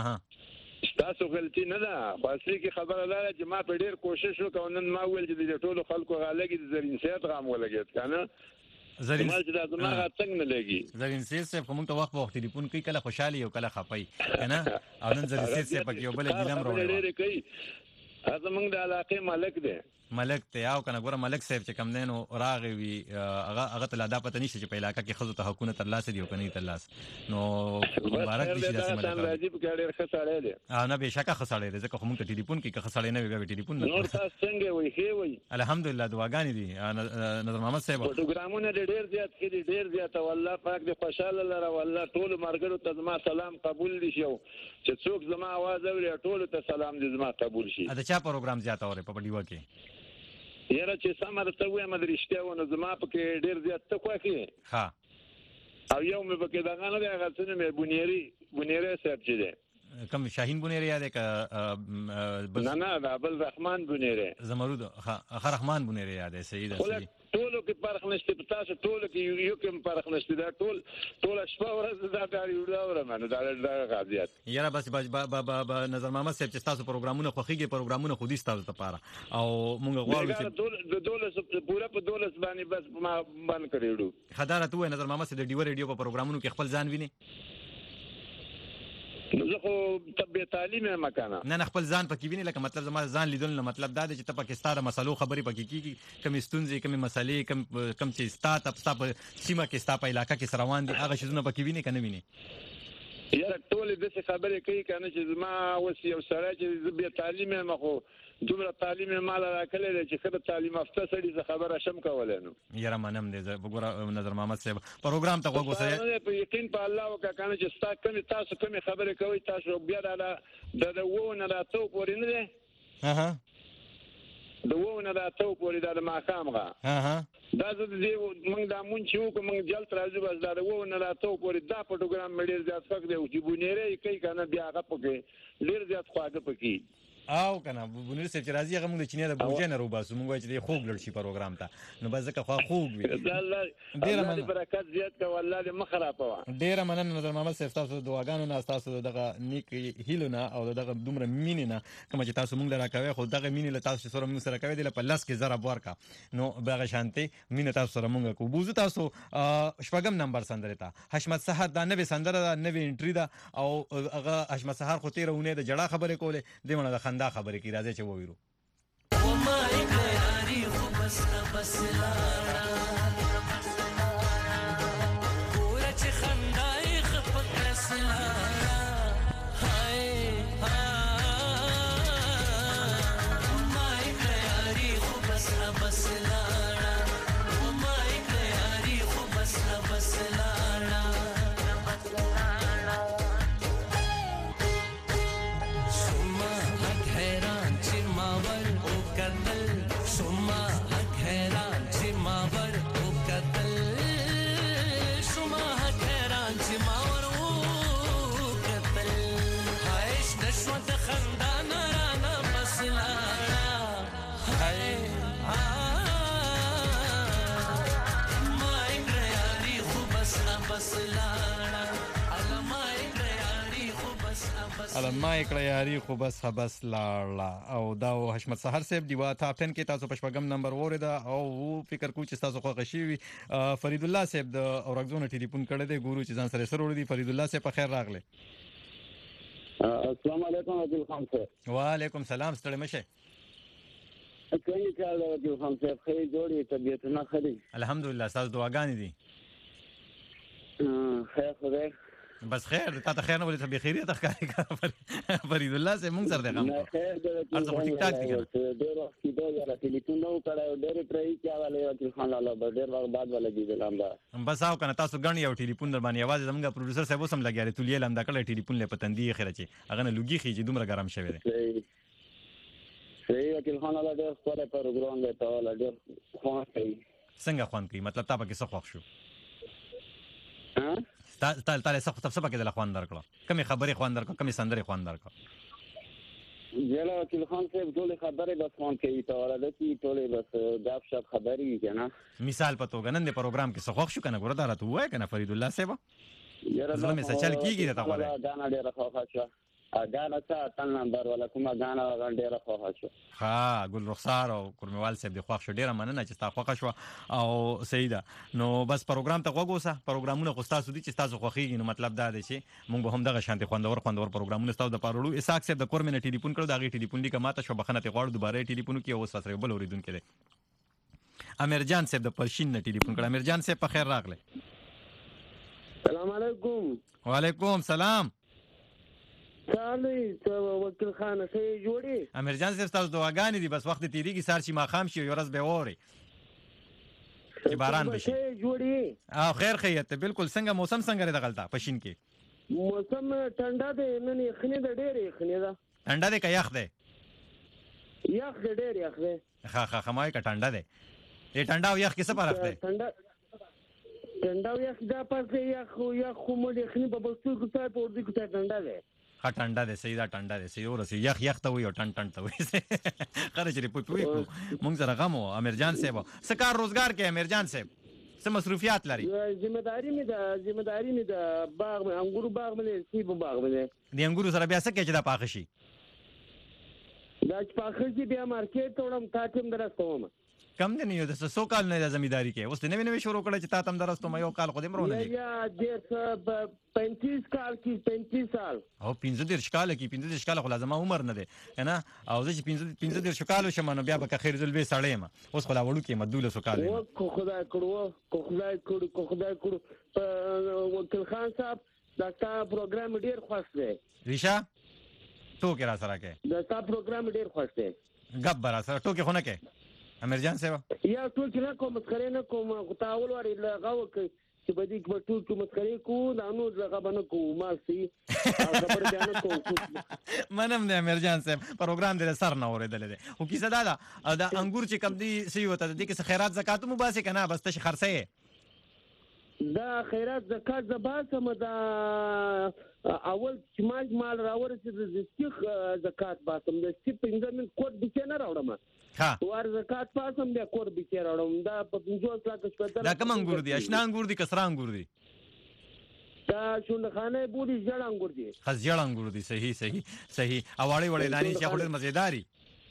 تاسو غلطي نه ده خو اصلي کې خبره ده چې ما په ډېر کوشش وکړ نن ما وویل چې د ټولو خلکو غالګي د زرین سیات غام ولګېد که نه زرین ما چې دا دماغ څنګه نه لګي زرین سیات صاحب خو موږ ته وخت ټلیفون کوي کله خوشحالي او کله خپي که نه او نن زرین سیات صاحب پکې یو بله ګیله هم راوړې کوي زمونږ د علاقې ملک دی ملک ته او کنه ګوره ملک صاحب چې کم دینو راغی وی هغه ته لا دا پته نشته چې په علاقې کې خزو ته حقونه تر لاسه دی او کني تر لاس نو مبارک دي چې داسې ملک راځي په ډېر ښه سړی دی نه به شکه ښه سړی دی ځکه خو موږ ته ټلیفون کې ښه سړی نه وي بیا ټلیفون نه نور تاسو څنګه وي ښه وي الحمدلله دعاګانې دي نظر محمد صاحب پروګرامونه ډېر زیات کړي ډېر زیات والله پاک دې خوشاله لره والله ټول مرګرو ته زما سلام قبول دي شو چې څوک زما आवाज اوري ټول ته سلام دې زما قبول شي دا چا پروګرام زیات اوري په ډیو کې یاره چې سمره ته وایم د رښتیا ونه زما پکې ډېر زیات ته خوښي ها او یو مې پکې دغه نه دی هغه څه مې بونیری صاحب چې دی کم شاهین بونیری یاد ک نه دا بل رحمان بونیری زمرود ها رحمان بونیری یاد صحیح ده صحیح ټولو کې فرق نشته په تاسو ټولو کې یو کې فرق نشته دا ټول شپه ورځ دا کاری وړاوره منو دا غاضیات یاره بس نظر محمد صاحب چې تاسو پروګرامونه خوخيږي پروګرامونه خودي تاسو لپاره او موږ غواړو چې د دولس پورا په دولس باندې بس ما باندې کړیړو خدای ته نظر محمد صاحب د ډیو ریډیو په پروګرامونو کې خپل ځان ویني زه خو طبي تعلیم مکانه نه خپل ځان پکې ویني لکه مطلب زما ځان لیدل نه مطلب دا دی چې ته پاکستان مسلو خبرې پکې کیږي کم ستونزې کم مسلې کم چې ستا په سیمه کې ستا په علاقې کې روان دي هغه شیزونه پکې ویني کنه ویني یاره ټولې داسې خبرې کوي که نه چې زما اوس یو سړی چې زه بیا تعلیم یم خو دومره تعلیم یې ماله راکړی دی چې ښه د تعلیم یافته سړي زه خبره شم کولی نو یاره منم دی وګوره نظر محمد صاحب پروګرام ته غوږ وسه په یقین په الله وکړه که نه چې ستا کمې تاسو کمې خبرې کوئ تاسو بیا د اوو نه را اتو پورې نه دی د اوو نه را اتو پورې دا د ماښام غه دا زه د دې موږ دا مونږ چې وکړو موږ جلد راځو بس دا د اوو نه را اتو پورې دا پروګرام مې ډېر زیات خوښ دی چې بونیری یې کوي که نه بیا هغه پکې ډېر زیات خواږه پکې او کنه بونیر صاحب چې راځي هغه موږ د چینې د بوجۍ نه روباسو موږ وایو چې دی خوږ لړ شي پروګرام ته نو بس ځکه خوا خوږ وي الله دې برکت زیات کوه الله دې مه خرابوه ډېره مننه نظر محمد صاحب ستاسو د دعاګانو نه ستاسو دغه نیک هیلو نه او دغه دومره مینې نه کومه چې تاسو موږ له راکوئ خو دغه مینې له تاسو چې سره موږ سره کوئ دی له په لس کې ضرب ورکړه نو دغه شانتې مینه تاسو سره موږ کوو بوزو تاسو شپږم نمبر سندرې ته حشمت سحر دا نوې سندره ده نوې انټري ده او هغه حشمت سحر خو تېره اونۍ د جړا خبرې کولې دې مړه د خندا خبرې کوي راځئ چې وویرو علمای کړه یاري خو بس بس لاړه او دا حشمت سحر صاحب دی وا ټاپ 10 کې تاسو په شپږم نمبر وریدا او فکر کو چې تاسو خوښ شي فرید الله صاحب د اورګزون ټلیفون کړی دی ګورو چې ځان سره سره وړي فرید الله صاحب په خیر راغله السلام علیکم عبد الخان صاحب وعلیکم السلام ستړي مشه څنګه چل دی عبد الخان صاحب خیر جوړی طبیعت نه خري الحمدلله تاسو دعاګانې دي خیر خدای بس خیر تا ته خیر نه ولې ته به خیریت ښکاري فرید الله صاحب موږ سره دی غم خیر دې ارزه ټیک ټاک دي ډېر وخت کې دا یاره ټلیفون نو کړو ډېر پرې کې والے عبد الخان الله ډېر وخت بعد ولا دي لامدا بس او کنه تاسو غنی یو ټلیفون در باندې आवाज زمونږ پروډوسر صاحب سم لګیاري تولیه لامدا کړه ټلیفون له پتندي خیره چی هغه نه لوګي خيږي دومره ګرم شوی دی صحیح عبد الخان الله ډېر خپل پروګرام دی ته ولا ډېر خوان کوي څنګه خوان کوي مطلب تا پکې څه خوښ شو ها تا څه تفصیل پکې د خوان درکړه کمی خبرې خوان درکړه کمی سندرې خوان درکړه جلا وکیل خان صاحب ټول خبرې بس خوان کوي ته ولا د کی ټول بس غاب شپ خبرې کنه مثال پتو غنن د پروګرام کې څه خوښ شو کنه ګوره دا راته وای کنه فرید الله صاحب یاره زما څه چل کیږي ته غواړم دا نه ډیره خوښه شو غانا څه تل نمبر ولا کومه غانا ډیره خوښه شو ها ګل رخسار او کورموال صاحب د خوښ شو ډیره مننه چې تاسو خوښ شو او سیده نو بس پروګرام ته وګوسه پروګرامونه خو تاسو دي چې تاسو خوښیږي نو مطلب دا دی چې موږ به هم دغه شانتي خوندور پروګرامونه تاسو د پارولو اساق صاحب د کورمنه ټلیفون کړو دغه ټلیفون لیکه ماته شو بخنه ته غواړو دوباره ټلیفون کې اوس سره بل اوریدونکو دی امیر جان صاحب د پرشین نه ټلیفون کړ امیر جان صاحب په خیر راغله السلام علیکم وعلیکم السلام چالي وکیل خان سي جوړي امیر جان صاحب تاسو دعاګانې دي بس وخت تیریږي سار چې ما خام شي یو ورځ به ووري چې باران بشي جوړي خیر خیرت بالکل څنګه موسم څنګه لري دغلطه پښین کې موسم ټنډه دی نن یخنی د ډېر یخنی ده ټنډه دی که یخ دی یخ ډېر یخ دی ها خمای که ټنډه دی ای ټنډه او یخ کې څه فرق دی ټنډه او یخ دا پس یخ خو مو یخنی په بستو کې ځای په ورځي کې ټنډه دی ټنډه دی صحیح دا ټنډه دی صحیح ورسې یخ ته وي او ټن ته وي خره چې پوي مونږ سره غم وو امیر جان صاحب څه کار روزګار کې امیر جان صاحب څه مصروفیات لري ذمہداري مې د باغ مې انګورو باغ مې سیب باغ مې د انګورو سره بیا څه کې چې دا پاخه شي دا چې پاخه شي بیا مارکیټ ته وړم تا ټیم درستوم کم دی نه یو د څو کال نه د زمینداری کې اوس نوې شروع کړه چې تا تم درستوم یو کال خو دې مرونه دی یا د 35 کال کې 35 سال او 15 کال کې 15 کال خو لازم عمر نه دی کنه او زه چې 15 کال شم نو بیا به خیر ذل به سړی ما اوس خو لا وړو کې مدوله سو کال کو خدای کړو وکیل خان صاحب دا تا پروګرام ډیر خوښ دی ریشا ټوکې را سره کې دا تا پروګرام ډیر خوښ دی غب برا سره ټوکې خو نه کې امیر جان صاحب یا ټوکې نه کوم مسخره نه کوم خو تاول وری لغاو کې چې بدی کې ټوکې مسخره کو دا نو لغه باندې کو ما سي خبر بیان کو منم نه امیر جان صاحب پروګرام دې سر نه اورېدل دي او کیسه دا انګور چې کم دي سی وته دي کې خیرات زکات مو باسي کنه بس ته خرڅه دا خیرات زکات زباسم دا اول چې مال راورسېد د سیخ زکات باسم د سیخ پنځمن کوټ بچ نه راوړم ها وار زکات پاسم بیا کوټ بچ راوړم دا په 50 لک شپږ دا کوم انګور دي اشنا انګور دي کسرا انګور دي دا شونډخانه بوډي جړ انګور دي خاص جړ انګور دي صحیح اواړې وړې دانې چې خوري مزیداری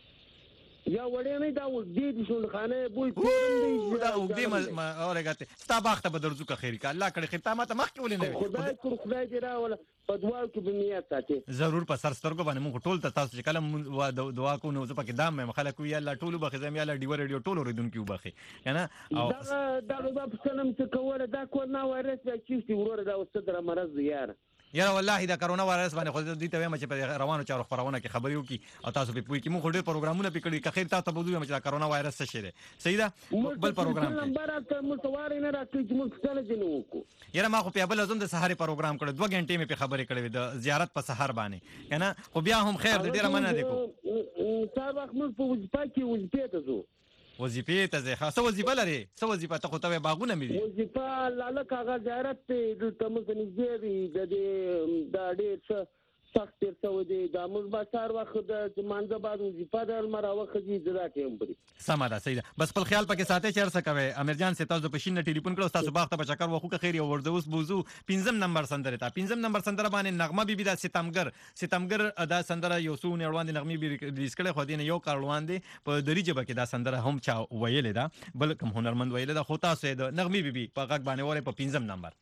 یا وړې نه دا دې شونډخانه بوې دا وګدې اورګاته ستا باخته به درځو که خیر کا الله کړي خیر تا ماته مخ کې ولې نه خدای دې راول په دعا کې به نیت ساتي ضرور په سر سترګو باندې موږ ټول ته تاسو چې کله دعا کوو نو زه پکې دام مې خلک وي الله ټول وبخې زم یا الله ډیو ریډیو ټول اوریدونکو وبخې کنه او دا په سلام څه کوله دا کورونا وایرس چې ورور دا وستر مرز یار یاره والله دا کرونا وایرس باندې خو دې ته وایم چې په روانو چارو خبرونه کې خبرې وکي او تاسو په پوي کې موږ ډېر پروګرامونه پکړي که خیر تاسو ته بوزو چې دا کرونا وایرس څه شي دی صحیح ده بل پروګرام کې نمبر اته متواري نه راځي چې موږ څه جنو کو یاره ما خو په بل ازم د سحر پروګرام کړو 2 غنټې مې په خبرې کړې د زیارت په سحر باندې کنه خو بیا هم خیر د ډیره مننه دی کو صاحب موږ په وځپا کې وځپې ته زو وظیفه ته ځه خاصه وظیفه لري څه وظیفه ته خو ته باغونه مې دي وظیفه لاله کاغذ زیارت ته د تمز نږدې دی د ډېر څه سخت تر څو دی د موږ بازار وخت د مانځه بعد وظیفه در مرا وخت دي زړه ټیم پرې سم ده صحیح ده بس خپل خیال پکې ساتي چیر څه کوي امیر جان سے تاسو په شین ټلیفون کړو تاسو باغ ته په چکر وخو که خیر یو ورځوس بوزو 5 نمبر سندره تا 5 نمبر سندره باندې نغمه بیبي د ستمګر ادا سندره یو سو نه روان دي نغمه بیبي ریلیز کړي خو دین یو کار روان دي په دری جبه کې دا سندره هم چا ویلې ده بل کوم هنرمند ویلې ده خو تاسو د نغمه بیبي په غږ باندې وره په 5 نمبر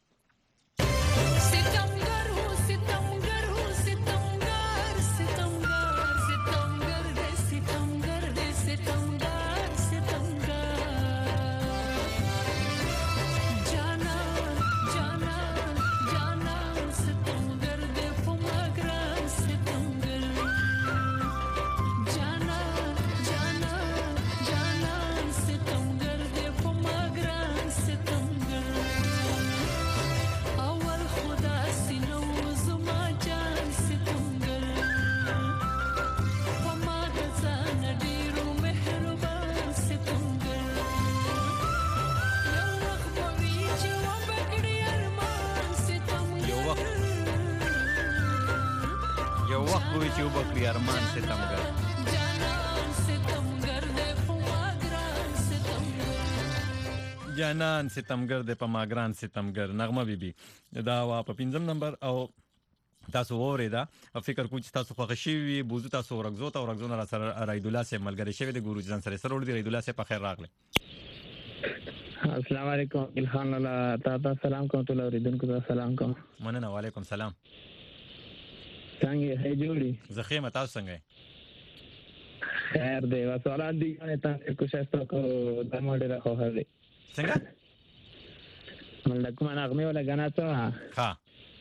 ارمان ستمګر جانان ستمګر د پماګران ستمګر نغمه بیبي دا وا په 5 نمبر او تاسو وریدا فکر کوم چې تاسو خوښ شي بوزو تاسو ورغزو را سره رید الله سه ملګری شوی د ګورو ځان سره ور دي رید الله سه په خیر راغله السلام علیکم الخان الله تاسو سلام کوم ټول اوریدونکو ته سلام کوم مننه وعلیکم سلام څنګه هي جوړي زخیمه تاسو څنګه خیر دی وسولات دی نه تاسو کوشش وکړو د موډه راخو هغه څنګه ملک ما نغمه ولا غنا ته ها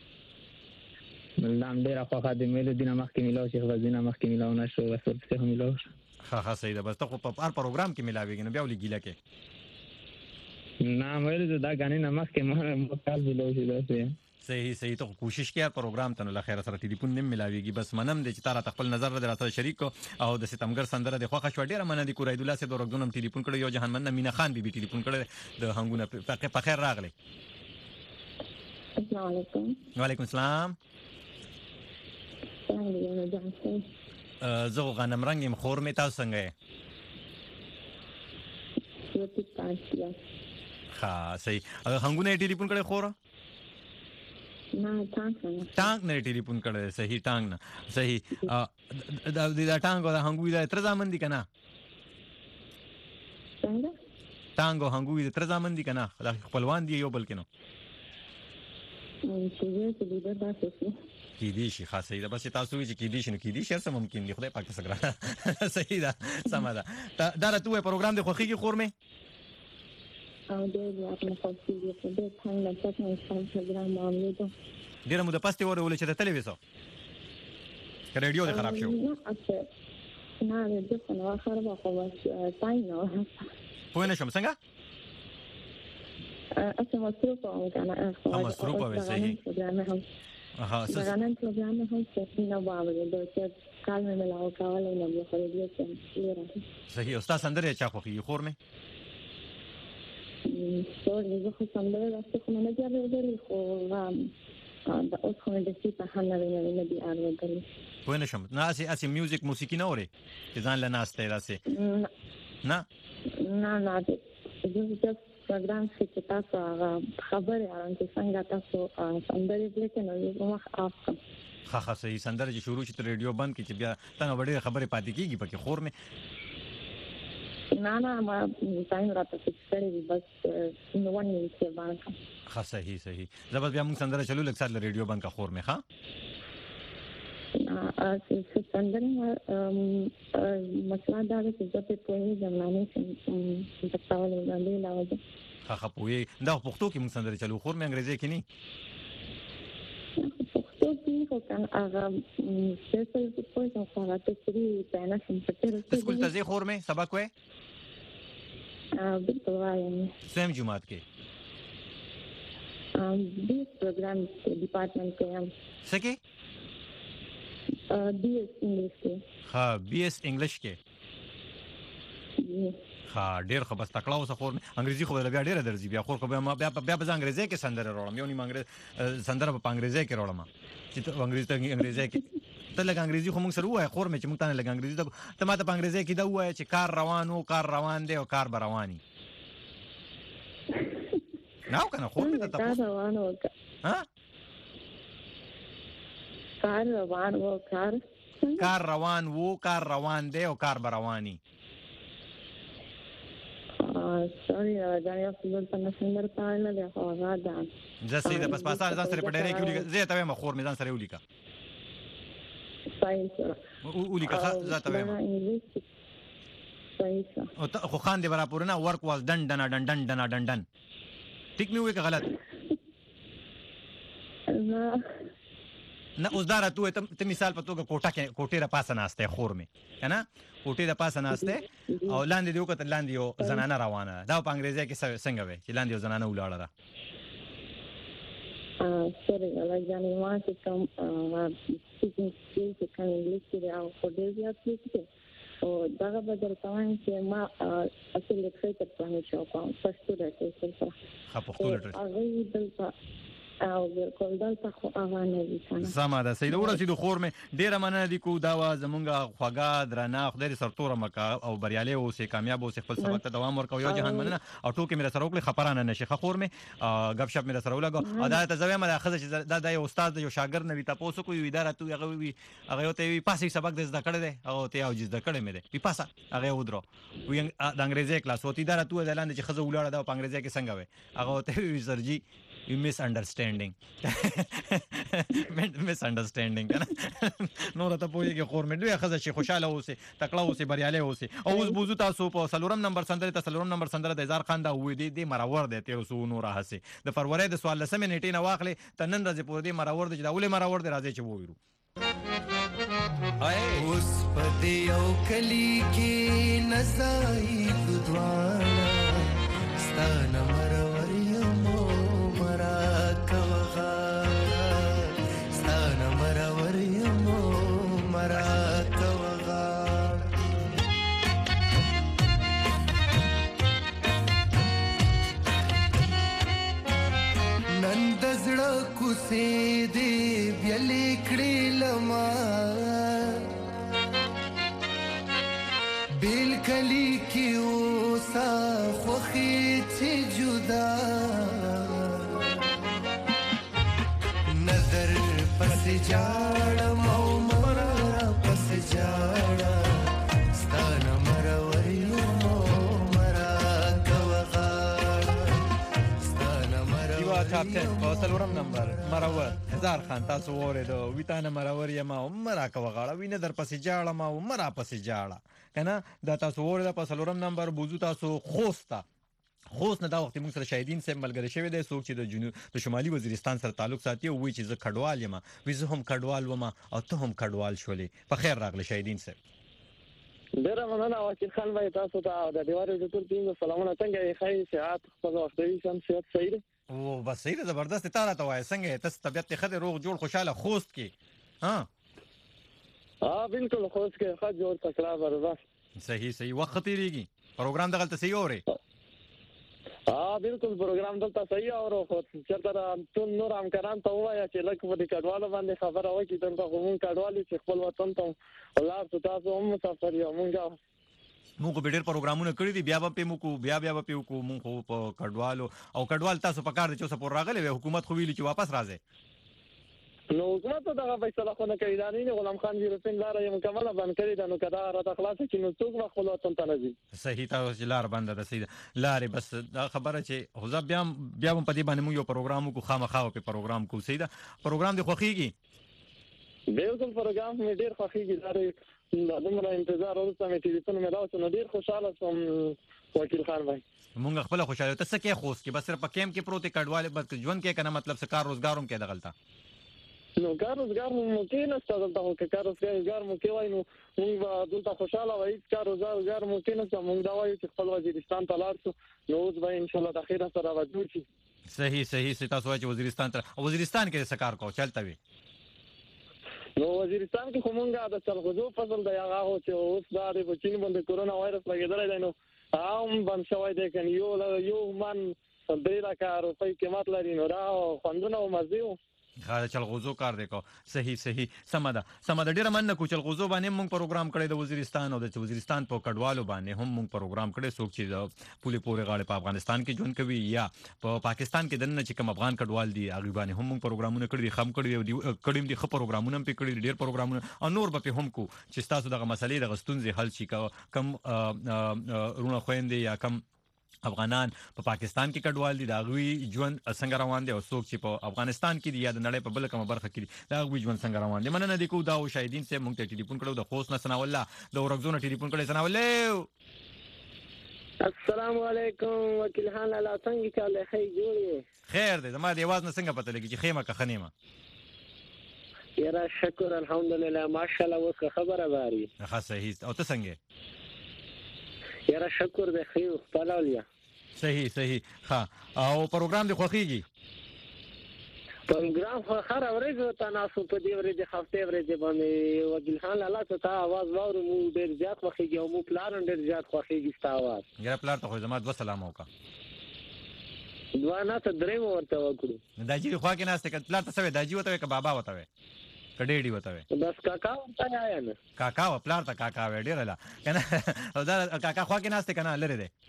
ملام ډیر خو خاطر مې دینه مخکې ملاو شي غزینه مخکې ملاو نشو وسول څه هم ملاو ها صحیح ده بس ته په هر پروګرام کې ملاويږي نو بیا ولې ګیله کې نه مې دا غنی نه مخکې ما مکال ملاو شي دا صحیح ته کوشش کړه پروګرام ته نو خیر سره ټلیفون نیم ملاويږي بس منم د چې تاره خپل نظر در سره شریک او د ستمګر سندره د خوښ شو ډیره مننه دي کو رید الله سه دورګونم ټلیفون کړو یو جهان مننه مینا خان بیبي ټلیفون کړو د هنګونه په خیر راغله السلام علیکم وعلیکم السلام زه غنم رنگم خور می تاسو څنګه یې ها صحیح هنګونه ټلیفون کړو خور نه ټانک نه ټلیفون کړو صحیح ټانک نه صحیح دا ټانک او هنګوی دا تر ځامن دي کنه څنګه ټانک او هنګوی تر ځامن دي کنه خپلوان دي یو بل کینو کې دي شي خاصه ده بس تاسو چې کې دي شنو کې دي شر سم ممکن دی خدای پاک څنګه صحیح ده سم ده دا راته پروګرام د خوخي کې خور مې او دې خپل خپل په دې څنګه چې څنګه پروګرام معاملې ته ډیره مو د پستې اورولې چې ته تلې وې څو که ریډیو دې خراب شو نه اصل نه د څه نو خراب خو بس تایم نو پوه نه شم څنګه اصل مصروف او کنه مصروف او صحیح اها غنان پروګرام هم څه نه باندې د څه کال مې ملاو کولای نه به خو دې څه صحیح استاد سندره چا خوخي خور مې سوري زه خو سندره راځم خو نه دی اورېدلې خو دا اوس خو د څه په حال نه دی اورېدلې پوه نه شم نه اسی میوزیک موسیقي نه اوري چې ځان له ناشته راسي نه زه پروګرام چې تاسو خبرې اورئ چې څنګه تاسو سندرې لیکئ نو یو وخت افکم ها صحیح سندره چې شروع شي ته ریډیو بند کی چې بیا تنه وړي خبرې پاتې کیږي پکې خور مې نه ما ټایم راته فکر بس نو ون منټ باندې ها صحیح زبر بیا موږ سندره چلو لکه سره ریډیو بند کا خور مې ها سندره مسله دا ده چې زه په پوهې زمانه کې د تاول باندې لاوځم ها پوهې دا پښتو کې موږ سندره چلو خور مې انګریزي کې نه پښتو کې خو کان هغه څه څه په څه هغه ته سری پانا سمپټر سکول ته ځې خور مې سبق وې بالکل وایم سیم جمعات کې بیس پروګرام ډپارټمنټ کې هم څه BS انګلیش کې ها BS انګلیش کې ها ډېر خو بس تکړه اوسه خور انګریزي خو بیا ډېر درځي بیا خور خو بیا به انګریزي کې سندره راوړم یو نیم انګریزي سندره په انګریزي کې راوړم چې انګریزي کې ته لګ انګریزي خو موږ سره وای خور مې چې موږ ته لګ انګریزي ته ماته په انګریزي کې دا وای چې کار روان دی او کار به رواني نو کنه خور مې ته ها کار روان دی او کار به رواني سوري دا یو څه په نسندر پاله له هغه دا زه سیده پس پاسه ځان سره په ډېرې کې ولیکه زه ته ما خور مې ځان سره ولیکه صحیح ولیکه زه ته ما صحیح او خو خان دې برا پورنه ورک واز ډن ټیک مې وې که غلط نه اوس دا راته ته مثال په توګه کوټه را پاسه ناشته خور مې کنه کوټه را پاسه ناشته او لاندې دیو کته لاندې یو زنانه روانه دا په انګریزي کې څنګه وي چې لاندې یو زنانه ولاړه ده سوري like Johnny wants to come speaking skills to come English to the for this year please so daga badal tawan che ma asal literature plan show pa first to that is so خپل literature او بالکل دلته خو اوانه دي کنه سما ده سید ورسېدو خور مې ډیره مننه دي کو دا زمونږه خواګه درنه خدای سرتوره مکا او بریالي اوسې کامیاب اوسې خپل سبق ته دوام ورکو یو جهان مننه او ټوکې مې سره وکړي خبرانه نشي خور مې غب شپ مې سره ولګو ادا ته زوی مې اخذ چې دا یو استاد یو شاګرد نه وي تاسو کو یو اداره تو هغه وي هغه ته وي پاسې سبق د زده کړې ده او ته او جز د کړې مې ده په پاسه هغه ودرو وي د انګریزي کلاس وتی اداره تو د لاندې چې خزه ولاړه ده په انګریزي کې څنګه وي هغه ته وي سرجی misunderstanding نو راته پوهیږي خور مې دوی خزه چې خوشاله اوسې تکړه اوسې بریالي اوسې او اوس بوزو تاسو په سلورم نمبر سندره د هزار خان دا وې دي مراور دی 1300 نور هسه د فروری د 14 نیټې نه واخلې ته نن ورځې پورې دی مراور دی دا ولې مراور دی راځي چې وویرو اوس په دې یو کلی کې نزای دوانه ستانه مرور یم کوسې دې بیا لیکړې لما بیل کلی کې اوسه خوښې چې جدا نظر پس جاړم او مرا پس جاړم ستانه مرور یم مرا کوغا ستانه مرور ټاپ 10 په سلورم نمبر مراور هزار خان تاسو وریدو ویتانه مراور یم او مرا کوغاړه وینه در پسې جاړم او مرا پسې جاړه کنه دا تاسو وریدو په سلورم نمبر بوزو تاسو خوستا خوست نه دا وخت موږ سره شاهدین صاحب ملګری شوی دی څوک چې د جنوب د شمالي وزیرستان سره تعلق ساتي او وایي چې زه کډوال یم وې زه هم کډوال وم او ته هم کډوال شولې په خیر راغلی شاهدین صاحب ډیره مننه وکیل خان بھائی تاسو ته د دیوارو د ټول ټیم سلامونه څنګه یې خیر صحت خپل وختي سم صحت صحیح دی او بس صحیح زبردست تا راته وای څنګه تاسو طبيعت ته خدای روغ جوړ خوشاله خوست کې ها بالکل خوست کې خد جوړ تکرار ورته صحیح وخت تیریږي پروګرام دغلت صحیح اوري بالکل پروګرام دلته صحیح اورو خو چرته ټول نور همکاران ته وایا چې لکه په دې کډوالو باندې خبره وکړي دلته کوم کډوالي چې خپل وطن ته ولار تاسو هم مسافر یو موږ به ډېر پروګرامونه کړی دي بیا به موږ په موږ په کډوالو او کډوال تاسو په کار دي چې سپور راغلی وي حکومت خو ویلي چې واپس راځي نو حکومت دغه فیصله خو نه کوي دا نه غلام خان یورپین لار یې مکمله باندې کړی دا نو کدا را خلاص چې نو څوک خپل وطن ته راځي صحیح تاسو لار باندې ده صحیح لارې بس دا خبره چې حوزه بیا په دې باندې موږ یو پروګرام کو خامخا په پروګرام کو صحیح ده پروګرام دی خوخیږي بالکل پروګرام مې ډیر خوخیږي دا دومره انتظار ورته مې ټلیفون مې راوځي نو ډیر خوشاله شوم وکیل خان بھائی مونږ خپل خوشاله ته څه کې خوست کې بس په کیم کې پروت کډواله بس ژوند کې کنه مطلب څه کار روزګاروم کې دغلطه نو کار روزګار مو کې نه ستاسو ته کې کار روزګار مو کې وای نو موږ دلته خوشاله وای کار روزګار مو کې نه موږ دا وایو چې خپل وزیرستان ته لاړ شو نو اوس به ان شاء الله د اخیره سره راځو شي صحیح تاسو وایي چې وزیرستان ته وزیرستان کې څه کار کو چلته وي نو وزیرستان کې کومه د چلغوزو فصل دی هغه چې اوس دا د چین باندې کورونا وایرس لګیدل دی نو هم باندې شوی دی کنه یو من 3 لک روپۍ قیمت لري نو دا خوندونه او مزه خاله چلغوزو کار دی کو صحیح سمه ډیره مننه کو چلغوزو باندې موږ پروګرام کړی د وزیرستان او د وزیرستان په کډوالو باندې هم موږ پروګرام کړی څوک چې د پولی پورې غاړه په افغانستان کې ژوند کوي یا په پاکستان کې دنه چې کوم افغان کډوال دي هغه باندې هم موږ پروګرامونه کړی خم کړی دي خو پروګرامونه په کړی ډیر پروګرامونه او نور به هم کو چې تاسو دغه مسلې د غستونځ حل شي کم رونه خويندې یا کم افغانان په پاکستان کې کډوال دي دا غوي ژوند څنګه روان دي او څوک چې په افغانستان کې دي یا د نړۍ په بل کومه برخه کې دي دا غوي ژوند څنګه روان دي مننه دي کو دا او شاهدین سه مونږ ته ټلیفون کړو د خوست نه سنا والله د ورغزونه ټلیفون کړي سنا والله السلام علیکم وکیل خان الله څنګه چاله خی جوړي خیر دی زما د आवाज نه څنګه پته لګي چې خیمه که خنیمه یاره شکر الحمدلله ماشاءالله وکړه خبره باري ښه صحیح او ته څنګه یاره شکر به خیر خپلولیا صحیح ها او پروګرام دی خوخیږي پروګرام خو خره ورځ ته ناسو په دې ورځ هفته ورځ باندې وکیل خان الله ته आवाज وورو مو ډیر زیات خوخیږي او مو پلان ډیر زیات خوخیږي ستا आवाज ګره پلان ته خو زما د سلام وکا دوه نه ته درې ورته وکړو داجی خو کې ناشته کړه پلان ته سوي داجی وته ک بابا وته کډېډي وته بس کاکا ورته آیا نه کاکا و پلان ته کاکا و ډیر لا کنه دا کاکا خو کې ناشته کنه لره ده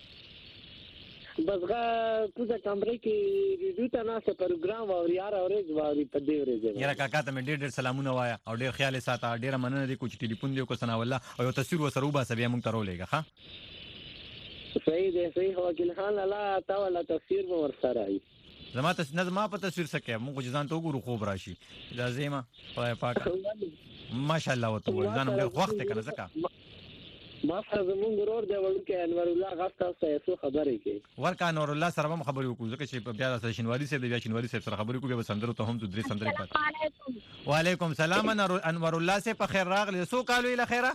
بس کوزه کمرې کې ریډیو ته ناسه پروګرام او یار اورېز واري په دې ورځ یاره کاکا ته مې ډېر سلامونه وایا او ډېر خیال ساته ډېر مننه دي کوم ټلیفون دی کو سنا والله او یو تصویر وسره وباسه بیا مونږ ته رولېګه ها صحیح وکیل خان الله تعالی تصویر مو ورسره ای زما په تصویر سکه مونږ ځان ته وګورو خوب راشي دا زما پاک ماشاءالله وته ځان موږ وخت کنه زکه ما سره زمونږ ورور دی ورکه انور الله غاستا سره خبرې کوي ورکه انور الله سره هم خبرې وکړو ځکه چې بیا د شینواری صاحب د شینواری صاحب سره خبرې کوي به سندرو ته هم د درې سندرې پات وعلیکم السلام انور الله سے په خیر راغلی سو کالو اله خیره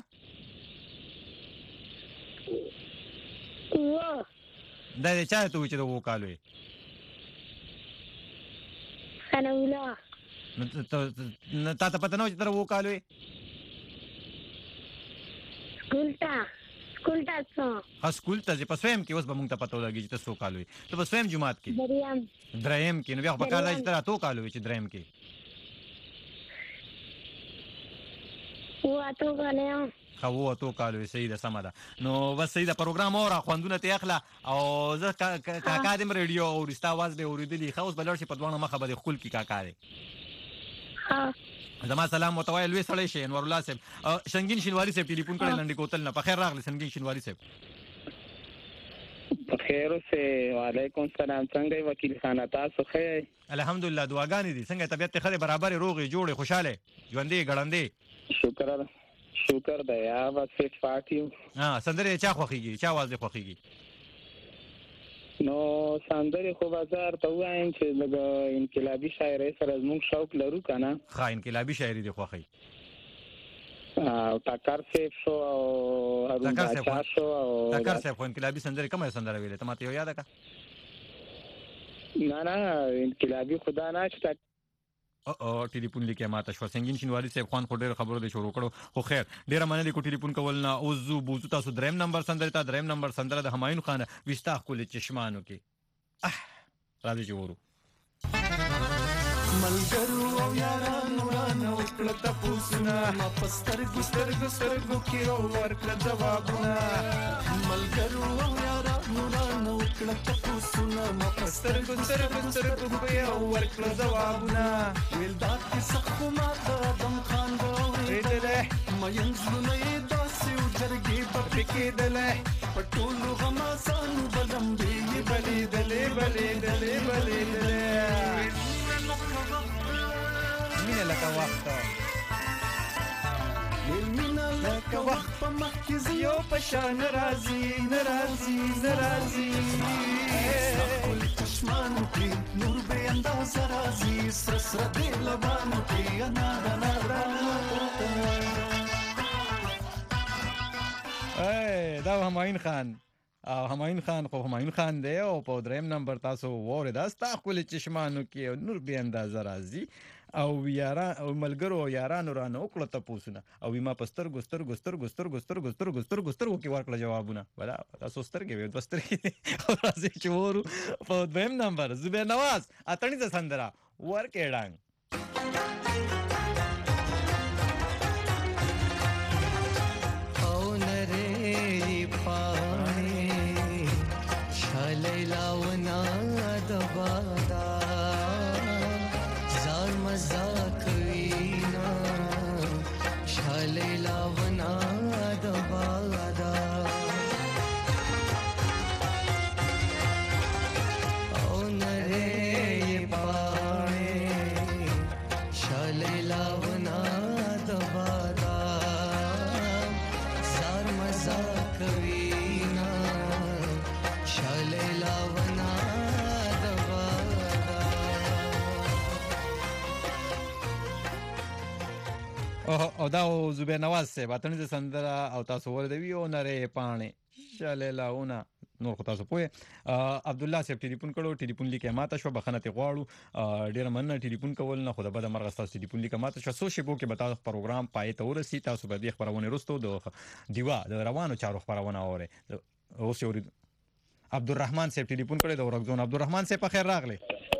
دا چا ته و چې د وو کالو انا ولا تا ته پته نو چې تر وو کالو سکولتا څو سکولتا چې په سویم کې اوس به مونږ ته پته ولګي چې تاسو کالوي ته په سویم جماعت کې دریم کې نو بیا په کار دی چې تاسو کالوي چې دریم کې خو تو کالوي صحیح ده سم ده نو بس صحیح ده پروګرام اورا خوندونه ته اخلا او زه کاکا دم ریډیو او رستا आवाज به اوریدلی خو اوس بلور شي په دوانه مخه به خپل کی کاکا دی ها زما سلام متوایل وی سړی شي انور الله صاحب شنګین شینواری صاحب ټلیفون کړل لنډی کوتل نه په خیر راغلی شنګین شینواری صاحب په خیر اوسه وعلیکم السلام څنګه وکیل خان تاسو خیر الحمدلله دعاګانې دي څنګه طبيعت خره برابر روغي جوړه خوشاله ژوندې غړندې شکر دی یا بس فټ فاټیو سندره چا خوخیږي چا आवाज خوخیږي نو سندري خو بازار ته وایم چې لږ انقلابي شاعرۍ سره زموږ شوق لرو کنه. ښه انقلابي شاعري دی خوښي. او ټاکر صاحب شو او هارون بادشاه شو او ټاکر صاحب خو انقلابي سندري کومه سندره ویلې ته ماته یو یاد کا؟ نه انقلابي خدا نه چې او ټلیفون لیکه ماته شو سنگین شینواری صاحب خان خو ډېر خبرو دي شروع کړو خو خیر ډېر مننه کو ټلیفون کول نه او زو بوزو تاسو دریم نمبر سندره تا دریم نمبر سندره د همایون خان وستا خپل چشمانو کې راځي جوړو ملګرو او یارانو رانه وکړه تپوسونه ما پستر ګستر کې ورکړه جوابونه ملګرو او یارانو رانه وکړه تپوسونه ما پستر ګستر کې ورکړه جوابونه ویل دا کیسه خو ما د ادم خان غوړېدلې ما ینځلونه یې داسې وجرګې په پکېدلې په ټولو غمازانو بلمبې بلېدلې مینه لکه وخت مینه لکه وخت په مخ کې زیو په شان ناراضي خپل چشمانو کې نور به انداز راځي سره دې لبانو کې انار دا همایون خان او همایون خان خو همایون خان دی او په دریم نمبر تاسو وره دا ستا خپل چشمانو کې نور به انداز راځي او یاران او ملګرو او یارانو رانه وکړه تاسو او ما پستر ګستر کې ورکړه جوابونه ولا تاسو سترګې وې دوسترګې او راځي چې ورو په دویم نمبر زبیر نواز اتنی ز سندرا ورکه ډنګ لیلاونا دبادا زار مزاق وینا شالیلاونا دبادا او نرے پانے شالیلاونا دبادا زار مزاق وینا لیلاونا دبادا او دا زبیر نواز سے باتنی د سندره او تاسو ور دی او نره پانه شلیلاونا نور خو تاسو پوهه عبد الله صاحب ټلیفون کړو ټلیفون لیکه ماته شو بخنه ته غواړو ډیر مننه ټلیفون کول نه خو د بده مرغ تاسو ټلیفون لیکه ماته شو سو شی بو کې بتا پروګرام پای ته ورسی تاسو به د خبرونه رستو د دیوا د روانو چارو خبرونه اوره اوس یو عبدالرحمن صاحب ټلیفون کړی د ورغزون عبدالرحمن صاحب په خیر راغلی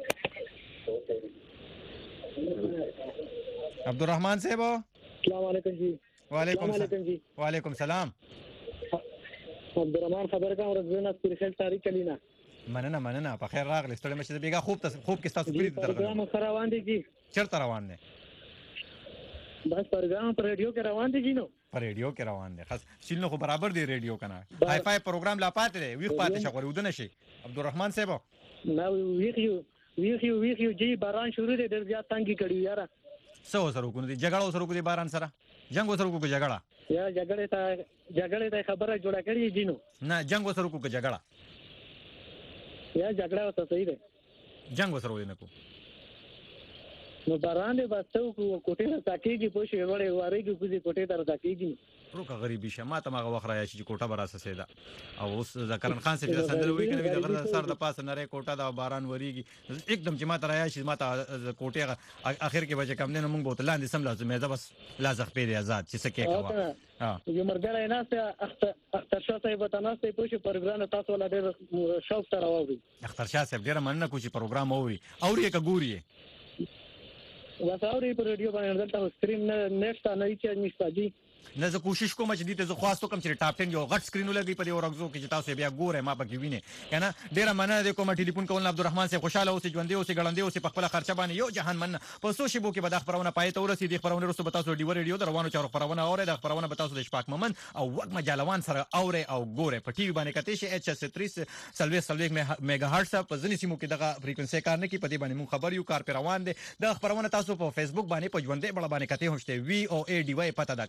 عبدالرحمن صاحب السلام علیکم جی وعلیکم سلام عبدالرحمن خبر کا ورغزون سپیشل تاریخ کلینا مننه په خیر راغلی ستړي مشه بیګه خوب کې تاسو پری درته پروګرام روان دي جی چیرته روان دي بس پروګرام پر ریډیو کې روان دي جی نو پر ریډیو کې روان دي خاص شیلنو خو برابر دی ریډیو کنه هاي فای پروګرام لا پاتې دی ویخ پاتې شغوري ودنه شي عبدالرحمن صاحب نو ویخ یو جی باران شروع دی ډېر زیات تنګي کړی یاره سو سره کو دي جګړه سره کو دي باران سره جنگ سره کو جګړه یا جګړه ته خبره جوړه کړی جی نو نه جنگ سره کو جګړه یا جګړه وته صحیح ده جنگ سره ونه کو نو باران دې بس ته کوټه ته کېږي پوښې وړې واره کې کوزي کوټه ته راځي پروکا غریبی شه ما ته ما وخت راځي چې کوټه براسه سیدا او اوس ذکرن خان سے چې سندره وی کنه د غره سر د پاسه نری کوټه دا باران وریږي एकदम چې ما ته راځي ما ته کوټه اخر کې بچ کم نه مونږ بوت لاندې سم لازم مې دا بس لازخ پیری آزاد چې سکه کوا یو مرګره نه سه اختر شاه صاحب ته نه سه پوښې پروګرام تاسو ولا ډېر شوق سره واوري اختر شاه صاحب ډېر مننه کوم چې پروګرام اوري یک ګوري وساوري په ریډیو باندې دلته سکرین نه نشته نه هیڅ نشته دي نه زه کوشش کوم چې دې ته زه خواستو کوم چې ټاپ 10 یو غټ سکرین ولګي په دې ورغزو کې چې تاسو بیا ګورئ ما پکې وینئ کنه ډیره مننه دې کوم ټلیفون کول عبدالرحمن صاحب خوشاله اوسې ژوندې اوسې ګړندې اوسې په خپل خرچه باندې یو جهان مننه په سوشي بو کې به د خبرونه پای ته ورسې د خبرونه رسو به تاسو ډیور ریډیو روانو چارو خبرونه اورئ د خبرونه به تاسو د شپاک ممن او وګ مجالوان سره اورئ او ګورئ په ټي وي باندې کته شي اچ اس 3 سلوي میگا هرتز په ځنی سیمو کې دغه فریکوئنسي کار نه کوي په دې باندې مون خبر یو کار پر روان دي د خبرونه تاسو په فیسبوک باندې په ژوندې بل باندې کته هوشته وی او ای ډی وای پته دا که تاسو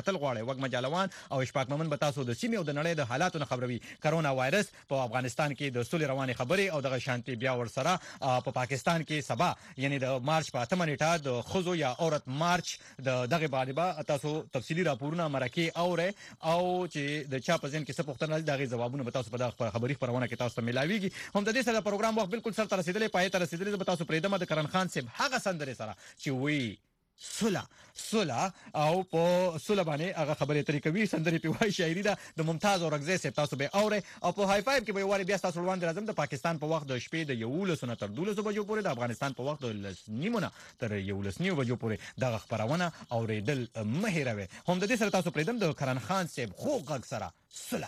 کتل غواړئ وګ مجالوان او اشفاق ممن به تاسو د سیمې او د نړۍ د حالاتو نه خبروي. کرونا وایرس په افغانستان کې د سولې روانې خبرې او دغه شانتي بیا ورسره په پاکستان کې سبا یعنی د مارچ په 8 نیټه د خزو یا عورت مارچ د دغه باندې به تاسو تفصیلی راپورونه مرکه اورئ او چې د چا په ځین کې څه پوښتنه دغه جوابونه به تاسو په دغه خبري خبرونه کې تاسو ته ملاويږي. هم د دې سره پروګرام وخت بالکل سره رسیدلې پای ته رسیدلې به تاسو پرېدمه د کرن خان صاحب هغه سندره سره چې وی سولا او په سولا باندې هغه خبرې ترې کوي سندري په وای شاعري ده د ممتاز اورغزي صاحب تاسو به اورئ او په هاي فایو کې به واري بیا تاسو وړاندې راځم د پاکستان په وخت د شپې د 11 تر 12 بجو پورې د افغانستان په وخت د 9 تر 11 بجو پورې دغه خبرونه اوریدل مه هېروئ. هم د دې سره تاسو پرېدم د کرن خان صاحب خو غږ سره سولا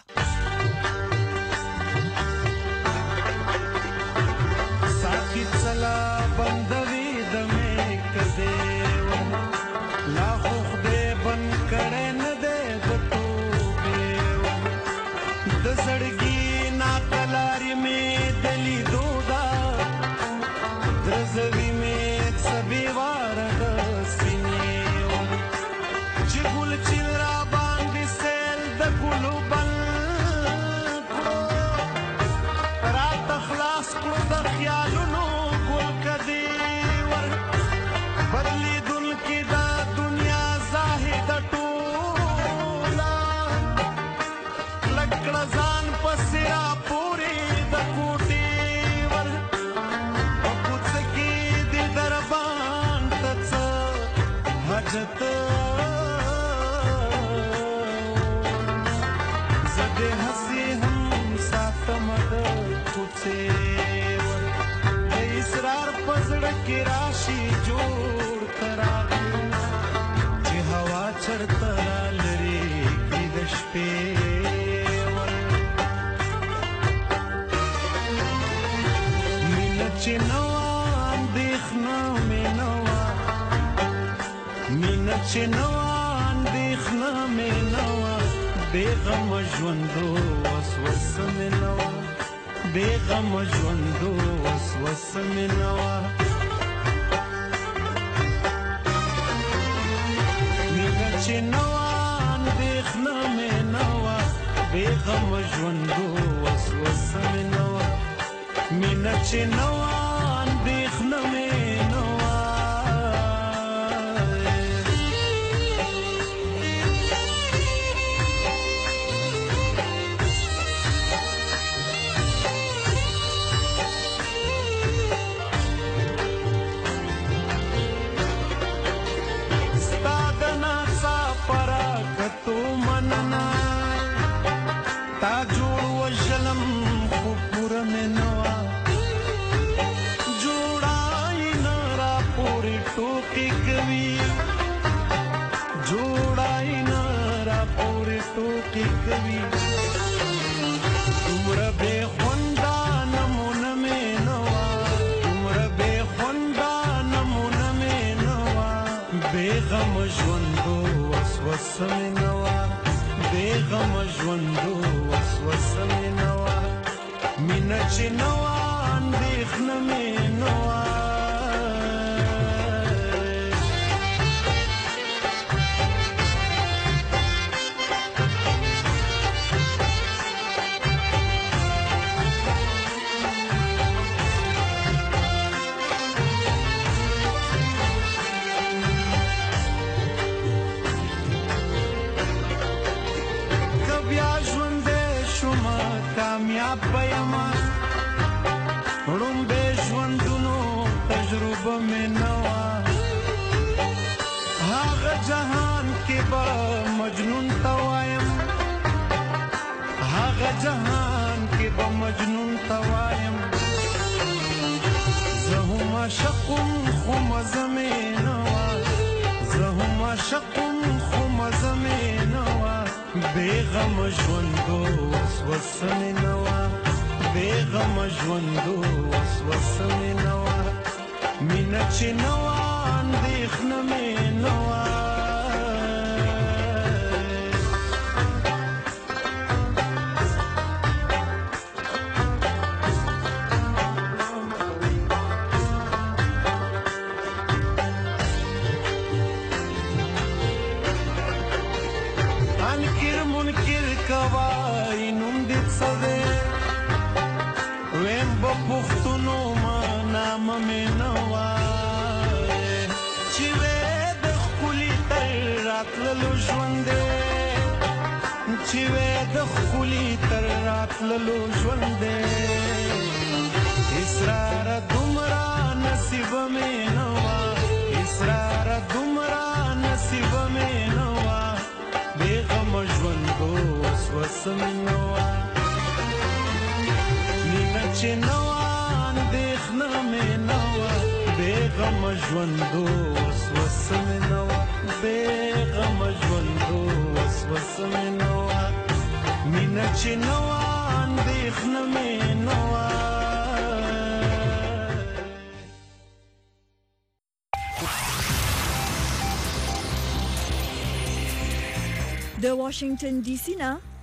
साथी चला बंदवी दमे कदे ला खुदे बन करे न दे तो बेव दसड़गी ना कलारी में दली दोदा दजवी में सभी वार दसिने चिगुल चिलरा बांध सेल द गुलू बन रात خلاص کړو د خیالونو ګل کدی ور بدلی دل کې دا دنیا زاهد ټولا لکړه ځان پسرا پوری د کوټي ور او کوڅ کې د دربان تڅ حاجت زده هسي هم ساتم د کوڅه د اسرار پزړه کې راشي جوړ تراغي چې هوا چرته لري کې د شپې مینه چې نو اندېښنه مې نو مینه چې نو اندېښنه مې نو بېغم ژوندو وسوسه مې نو بېغم ژوندو وسوسه مې نه وه مینه چې نه وه اندېښنه مې نه وه بېغم ژوندو وسوسه مې نه وه مینه چې نه وه اندېښنه مې نه وه تو مننا تا جوړ وشلم خو پوره مې نه وه جوړای نه را پورې ټوکې کوي جوړای نه را پورې ټوکې کوي دومره بې خونده نمونه مې نه وه دومره بې خونده نمونه مې نه وه بېغم ژوندو وسوسه مې نه وه بېغم ژوندو وسوسه مې نه وه مینه چې نه وه اندېښنه مې نه وه کامیاب بېما ړومبې ژوندونو تجربه مې نه وه هغه جهان کې به مجنون ته وایم هغه جهان کې به مجنون ته وایم زه هم عاشقم خو مزه مې نه وه زه هم عاشقم خو مزه مې نه وه بېغم ژوندو وسوسه مې نه وه بېغم ژوندو وسوسه مې نه وه مینه چې نه وه اندېښنه مې نه وه وای نوم دې څه دی ویم به پوښتنو ما نامه مې نه وای چې وې د ښکلي تر راتللو ژوند دی چې وې د ښکلي تر راتللو ژوند دی اسراره دومره نصیبه مې نه وه اسراره دومره نصیبه مې نه وه بېغمه ژوند اوس وسه مې نه وه مینه چې نه وه اندېښنه مې نه وه بېغمه ژوند اوس وسه مې نه وه بېغمه ژوند اوس وسه مې نه وه مینه چې نه وه اندېښنه مې نه وه د واشنگټن ډي سي نه